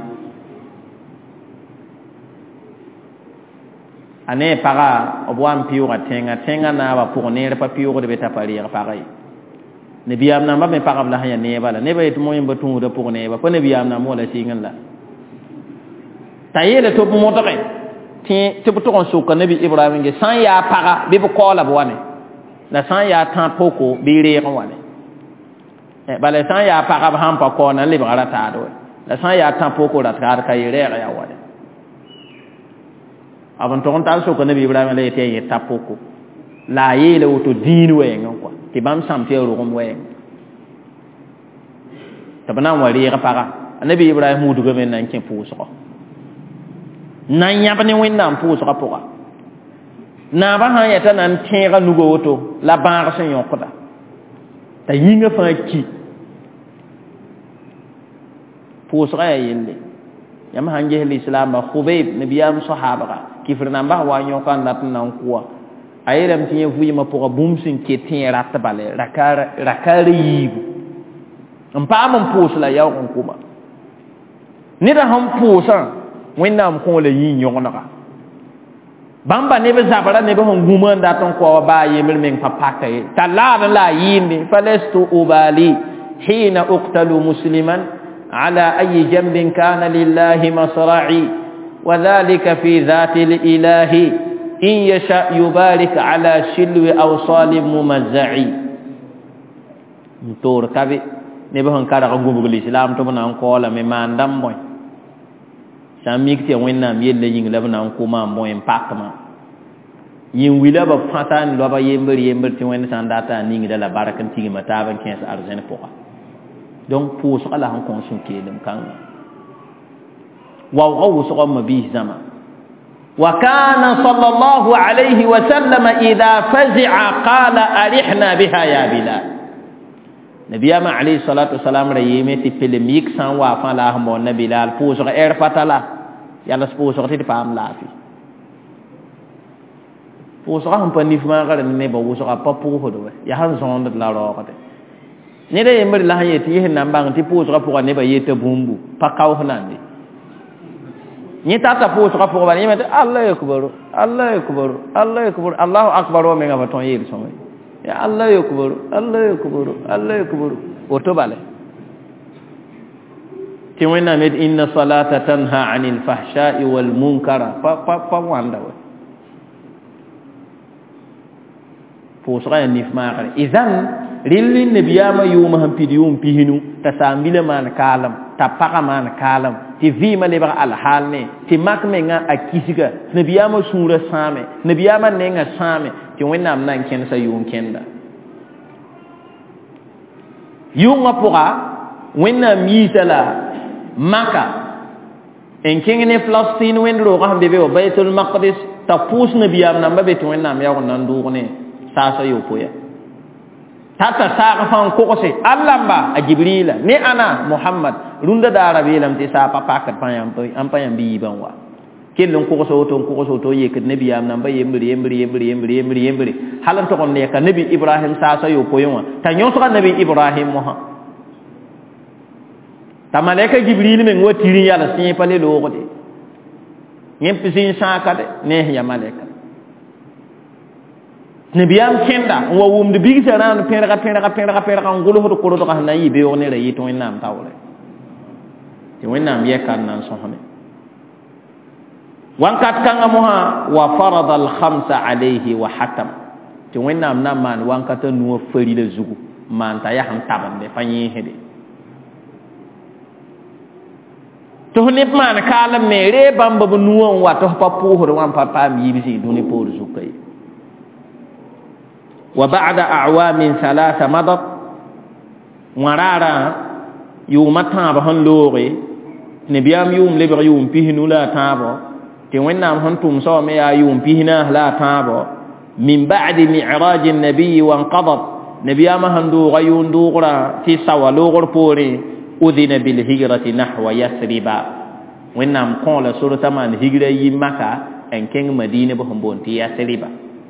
[SPEAKER 2] a ne paga b wa n pɩʋʋga tẽnga tẽnga naaba pʋg neer pa pɩʋʋgd be t'a pa rɩɩg pagã ye nebiyaam nambã me pagb la sẽn ya neebã la nebã yetɩ moẽmba tũusda pʋg neeba pa nebiyaam nam wala sɩngẽ la t'a yeele tɩ b modge tɩ b tʋg n sʋka nabi ibrahim ge sã n yaa paga bɩ b kaoolb wane la sã n yaa tã poko bɩ reeg n wane bala sã n yaa paga b sãn pa kaoona n lebga rataad we la sã n yaa tã poko ratgaad ka ye reeg yaa wane b n tʋg n tar soka nabi ibrahim la yetɩ ya yẽ tã poko la a yeela woto dĩin wɛɛngẽ kɔa tɩ bãmb sãm tɩ ya rogem wɛɛng tɩ b na n wa reeg paga nabi ibrahim wudgame n na n kẽ pʋʋsgɔ na n yãb ne wẽnnaam pʋʋsgã pʋga naabã sã n yɛta na n tẽega nuga woto la bãag sẽn yõkda t'a yĩngã fãa ki pʋʋsgã ya yelle yãmb sãn ges lislaamba Xubayb nabiyaam sahaabga kifr nambã wa n yõka n rat n na n kʋa a yeelame tɩ yẽ vɩɩmã pʋga bũmb sẽn ket tẽ yẽ rat bale rakaara yiibu n paam n pʋʋs la yaoog n kʋma neda sẽn pʋʋsã wẽnnaam kõ la yĩn yõgnega bãmba neb zabra neb sẽn gũma n dat n kʋa wa baa yembr meng pa paka ye t'a laad la a yɩɩnde fa lestu ubali hina uqtalu musliman على أي جنب كان لله مصرعي وذلك في ذات الإله إن يشاء يبارك على شلو أوصال ممزعي نتور كبي نبهن كارا قبوب الإسلام تبنا نقول مما ندم بوي ساميك تي ويننا ميل يين لبنا نقوما بوي مباكما yin wila ba fatan lo ba yember yember ti wen sandata ningi dala barakan tigi mataban kens arzen poka donc pour ce la han konsun kelem kan wa wa so ma bi zama wa kana sallallahu alayhi wa sallam idha fazi'a qala arihna biha ya bilal nabiyama alayhi salatu wasalam rayeme ti polémique san wa fa la mo nabilal pour ce er fatala yalla pour ce ti pam la fi pour ce han pa nifma ga ne ba wo so pa pour ho do ya han zon de la ro ka ne da yember la hayeti yehen nan bang ti pour rapport ne ba yeta bumbu pa kaw hanande ni tata pour rapport ba yemete allah akbar allah akbar allah akbar allah akbar wa menga baton yel so ya allah akbar allah akbar allah akbar oto bale ti wena med inna salata tanha anil fahsha'i wal munkara pa pa pa wanda wa pour ça nif ma idan rilli nabiyama yuma han pidiyum pihinu ta sambila man kalam ta paka man kalam ti vima le ba al halne ti makme nga akisiga nabiyama sura same nabiyama nenga same ti wennam nan ken sa yum kenda yunga poka wennam yitala maka en kengene Palestine wendro ko hambe be o Baitul Maqdis ta pus nabiyam namba be to wennam ya ko nan dugne sasa yo poya tata saga fan ko se allamba a jibrila ne ana muhammad runda da arabi lam ti sa papa kat payam to am payam bi banwa kellon ko so to ko so to yek nabiyam namba yembri yembri yembri yembri yembri yembri halan to kon ne ka nabi ibrahim sasa yo poywa ta nyoso ka nabi ibrahim moha ta malaika jibril men wotiri yalla sin pale lo ko de nyem pisin sa ka de ne ya malaika nabiyam kenda wa wum de bigi sanan pera pera pera pera kan gulu hoto ko to kan nayi be woni re yito en tawle ti wennam yekan nan so hone wan kat kan amuha wa farada al khamsa alayhi wa hakam tɩ wẽnnaam na n maan wãnkatã nuwã farɩla zugu maan t'a yaa sẽn tabende pa yẽesde tɩ f neb maan kaalem me ree bãmb b nuwã n wa tɩ f pa pʋʋsd wã n pa paam yiib zĩ dũni poor zuka ye wa ba'da a'wamin thalatha madat wã raarã yʋʋmã tãab sẽn looge nebiyaam yʋʋm lebg yʋʋm pisnu la a tãabɔ tɩ wẽnnaam sẽn tʋm sao me yaa yʋʋm pisnaas la a tãabɔ min ba'di mi'raj an-nabiy wa anqadat nebiyaamã sẽn dooga yʋʋn dʋʋgrã tɩ sawa loogr poorẽ udhina bil hijrati nahwa yasriba wẽnnaam kõo la sor t'a maan higra yi maka n kẽng madina b sẽn boond tɩ yasriba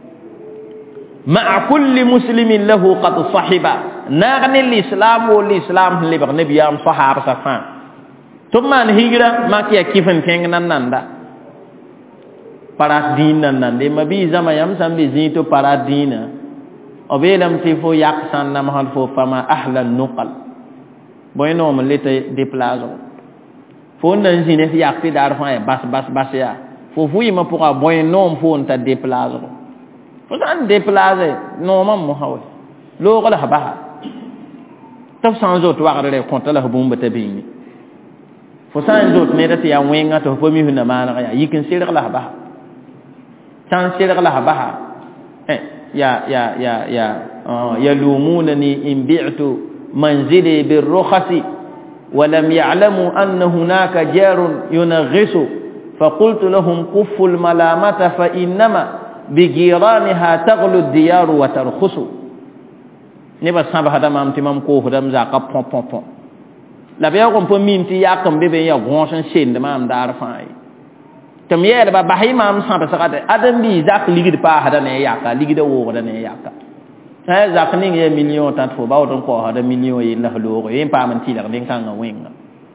[SPEAKER 2] ma'a kulli muslimin lahu qad sahiba naag ne l'islam wo l'islam sẽn lebg nebiyaam sahaabsã fãa tɩ b maan higra mak yaa kɩf n kẽng nan-nanda parat dĩin nan-nande mabii zãma yãmb sãn be zĩig tɩ parat dĩinã b yeelame tɩ fo yak sãn namsd fo fama ahla nuqal bõe noom n let déplaasgo fo n na n zĩne f yak tɩ daar fãa yaa bas bas bas yaa fo vɩɩmã pʋga bõe noom fo n ta déplaasgo fo sã n déplaase noomã n mosã we loog la f basa tɩ f sã n zot wagd re kõta la f bũmba t'a bĩnge fo sã n zot neda tɩ yaa wẽngã tɩ f pa mi sẽnna maaneg yaa yik n serg la f basa sã n serg la f basa ya ya ya ya yalumunani in bi'tu manzili birrukhasi ولم يعلموا أن هناك جار ينغص فقلت لهم كفوا الملامة فإنما بجيرانها تغلو الديار وترخص نبا سامب هذا ما امتمام كوه دم زاقا بون بون بون لا بيقوم بمين تي يقوم ببين يا غونشن شين دم ام دار فاي تم يال با بحي ما ام سامب سقات ادم بي زاق ليغي با هذا نه ياكا ليغي دو هذا نه ياكا هاي زاق نين يا مليون تات فو باو دون كو هذا مليون يلا لوغ يم با من تي لا دين كان وين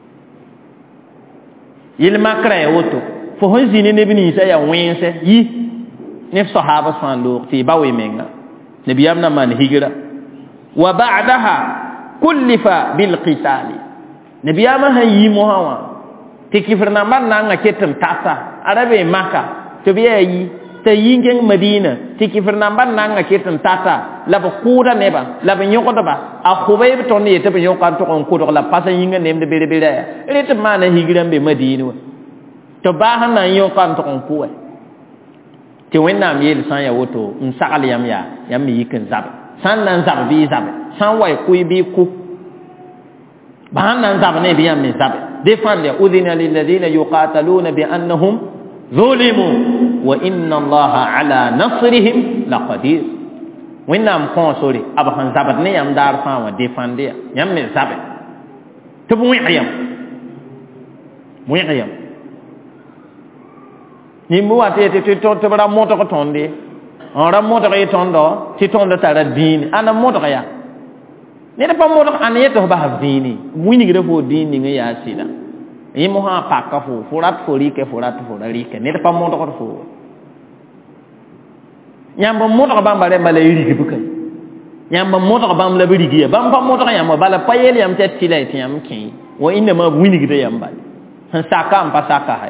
[SPEAKER 2] يل ما كراي وتو فو هن زيني نبني سا يا وين سا يي نف صحابة سان لوغ تي باوي مينغا نبيامنا من هجرة وبعدها كلف بالقتال نبياما هي موها تكفرنا من نانا كتم تاتا عربي مكة تبيا يي تيينجن مدينة تكفرنا من نانا كتم تاتا لا بكورا نبا لا بنيوكو دبا أخوبي بتوني تبنيوكو تكون كورا لا باسا يينجن نيم دبيري بيري ريت ما نهجرة بمدينة تباهنا يوكو تكون كورا tɩ wẽnnaam yeel sã n ya woto n sagl yãmb yaa yãmb me yik n zabe sã n na n zab bɩ y zabe sã n wa y kʋy bɩ y kʋ ba sãn na n zab ne bɩ yãmb me zabe defãnd ya udina liladina yuqataluna bi annahum zulimu wa inna allaha ala nasrihim la qadir wẽnnaam kõo sore a b sẽn zabd ne yãmb daar fãa wã defãnd ya yãmb me zabe tɩ b wẽg yãmb wẽg yãmb nimbu wa te te to to bara moto ko tonde on ra moto ko tondo ti tondo tara din ana moto ya ne da pa moto an yeto ba dini wini gida fo dini nga ya sida yi mo ha pakka fo furat fo rike furat fo rike ne da pa moto ko fo nyamba moto ko bamba re bala yiri bukai nyamba moto ko bamba la birigi ya bamba moto ko yamba bala payel yam tet tilay tiyam kin wa inna ma wini gida yamba han saka am pa saka hay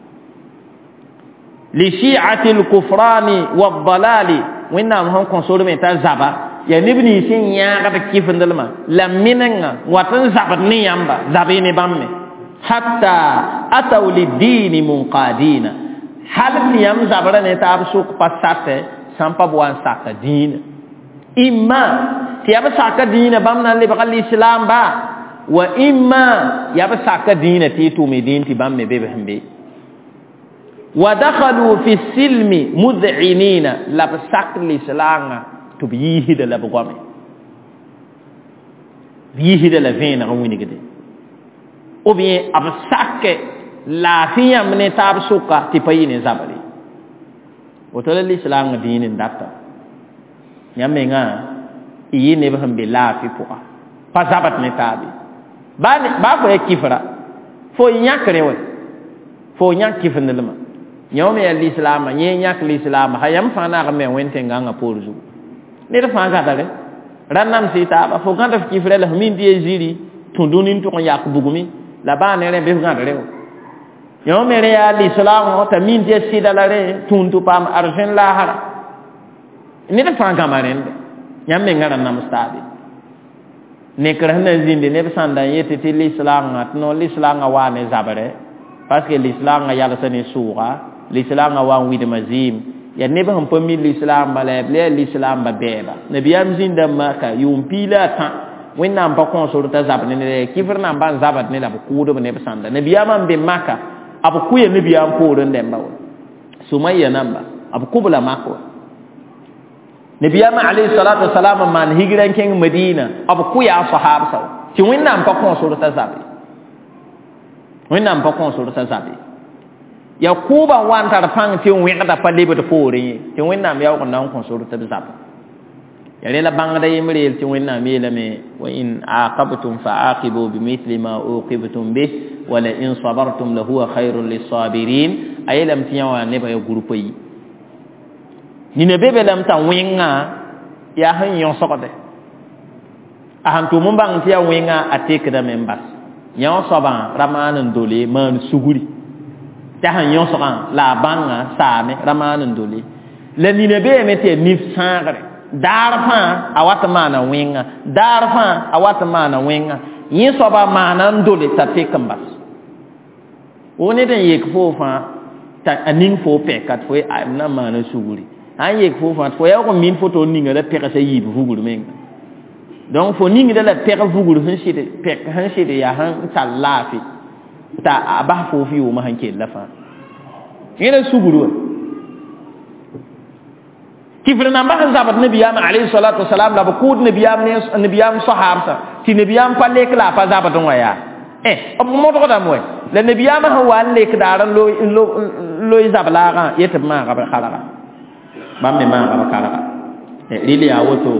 [SPEAKER 2] لشيعة الكفران والضلال وإنهم هم كونسول من تزابا يا نبني سين يا قد كيف ندلما لمننا واتن زابت نيامبا زابيني بامي حتى أتوا للدين منقادين حال نيام زابرا نتاب سوق بسات سامبا بوان ساك دين إما تياب ساك دين بامنا اللي بقى الإسلام با وإما ياب ساك دين تيتو مدين تبام بيبهم بي ودخلوا في السلم مذعنين لبسك الإسلام تبيه ده لبقومي بيه ده لفين غويني كده وبيه أبسك لا فيها من تاب سوكا تبين زبالي وتقول الإسلام دين داتا يامينا إيه نبهم بلا في بوا فزبط نتابي بان بافو يكفرا فو ينكروا فو ينكفن لما يوم يا الإسلام ينيك الإسلام هيام فانا كم وينتين عنا بورزو نير فانا كذا رنام سيتا فوقان تفكير له مين دي زيري تندونين تكون ياك بوغمي لبان نير بيفعل له يوم يا الإسلام تمين دي سيدا له تندو بام أرجن لا هلا ne da fa gamaren yam me ngara nam stabi ne krahna zinde ne sanda yete ti l'islam at no l'islam wa ne zabare parce que l'islam ya la sene soura l'islam wa wi de mazim ya ne ba hon mi l'islam ba le l'islam ba beba ne biyam zinda maka yum pila ta wẽnnaam pa kõos ta zab ne kifr nam ban zabat ne la b kʋʋdb neb sãnda nabiyaamã n be maka b kʋya nabiyaam poorẽ dẽmba wa sumayya namba b kʋbla mak wa nabiyaamã alayhi salatu wasalam n maan higra n kẽng madina b kʋya a sahabsa wa tɩ wẽnnaam pa kõos ta zabe wẽnnaam pa kõos ta zabe ya kʋʋba n wa n tar pãng tɩ n wẽgda pa lebd poorẽ ye tɩ wẽnnaam yaoog n na n kõos tɩ b zab ya rela bangda yimrel ti wenna milame wa in aqabtum fa aqibu bimithli ma uqibtum bih wa la in sabartum la huwa khairul lisabirin ayelam tiyawa ne ba groupe yi ni ne bebe lam ta wenga ya han yon sokode ahan to mun bang tiya wenga atek da membas yon soban ramanan dole man suguri ta han yon soban la banga same ramanan dole le ni ne be mete nif sangare daar fãa a wat maana wẽnga daar fãa a wat maana wẽnga yẽ soaba maana n dole t'a tek n bas fo ned n yek foo fãa t'a a ning foo pɛka tɩ fo m na n maana sugri sã n yek foo fãa tɩ fo yaoog n min fo tɩ ninga la pɛgsa yiib vugr menga donc fo ningda la pɛg vugr sẽn sɩd pɛk sẽn sɩd yaa sẽn tar laafɩ t'a a bas foof yʋʋma sẽn kell fãa yẽra sugr wa kifr nan ba zabat nabiyam alayhi salatu wasalam la baqud nabiyam ne nabiyam sahabsa ti nabiyam pa lek la pa zabat waya eh abu mo do da moy la nabiyam ha wan lek daran lo lo zabla ga yet ma ga khala bam me ma ga khala eh lili ya woto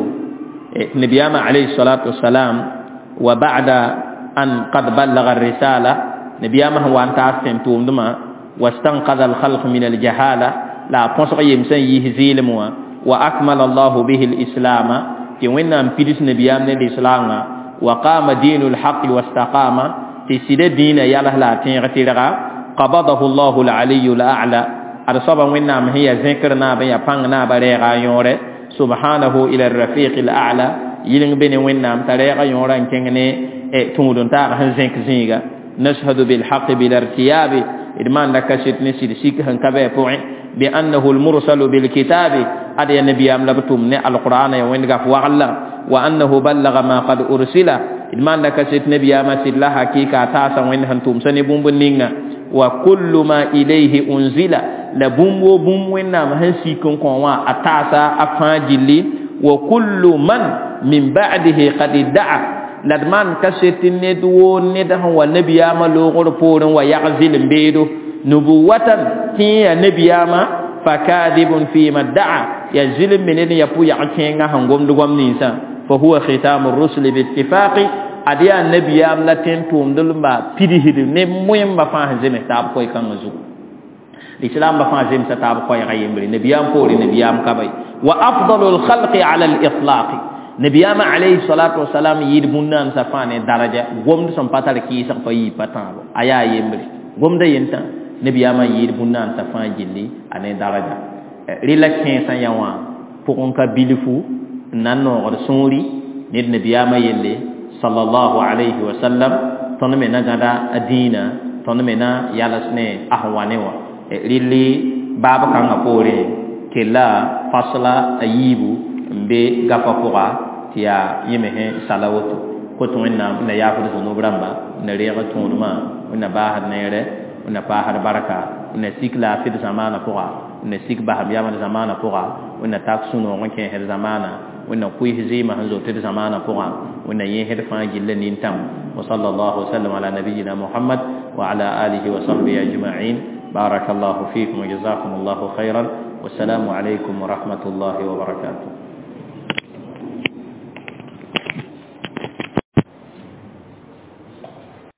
[SPEAKER 2] eh nabiyam alayhi salatu wasalam wa ba'da an qad ballagha ar-risala nabiyam ha wan ta sentum duma wastanqadha al-khalq min al-jahala la ponso yemsan yi zilmu وأكمل الله به الإسلام تيوينا أمبيرس نبيام الإسلام وقام دين الحق واستقام تسيد دين ياله لا تيغتيرا قبضه الله العلي الأعلى أرصبا وينا هي ذكرنا بيا باننا بريغا يوري سبحانه إلى الرفيق الأعلى يلين بني وينا تريغا يورا كنغني تمودن تاغ هنزنك زيغا نشهد بالحق بالارتياب إدمان لك شتني سيدسيك هنكبه بوعي بأنه المرسل بالكتاب أدي النبي أملبتم نه القرآن يوين غف وعلا وأنه بلغ ما قد أرسل إدمان لك شت نبي أمسل الله حقيقة تاسا وين هنتم سنبوم بنينا وكل ما إليه أنزل لبوم وبوم وين هنسيكم كوا أتاسا أفاجلي وكل من من بعده قد ادعى لدمان كشت ندو ندها والنبي أملو غرفور ويعزل بيدو نبوة هي نبي أما فكاذب فيما ادعى يزل من أن يبو يعكينا هنقوم دوام نيسا فهو ختام الرسل باتفاق أدي النبي أما لا تنتوم دلما بيده نموين بفاه زمه تاب كوي كان مزوج الإسلام بفاه زمه تاب كوي غيمبري نبي أما كوري نبي أما كبي وأفضل الخلق على الإطلاق نبي أما عليه الصلاة والسلام يدبنا سفاني درجة قوم سنباتر كيسا فاي بطان أيا يمبري قوم دا ينتا nabiyama yir bunnan ta fa jilli ane daraja rila kensa yawa pokon ka bilifu nanno or sori ned nabiyama yelle sallallahu alayhi wa sallam ton me nagada adina ton me na yalasne ahwane wa rili baba kan apore kella fasla ayibu mbe gafa poa tia yemehe salawatu ko to na na yafu no bramba na rega tonuma na ba hadnere na pa har baraka na sikla fi zamana poa na sik baham yama zamana poa na taksuno wanke her zamana na kuy hizima hanzo te zamana poa na yin her fa gilla nin tam wa sallallahu sallam ala nabiyyina muhammad wa ala alihi wa sahbihi ajma'in barakallahu fikum wa jazakumullahu khairan wassalamu alaykum wa rahmatullahi wa barakatuh.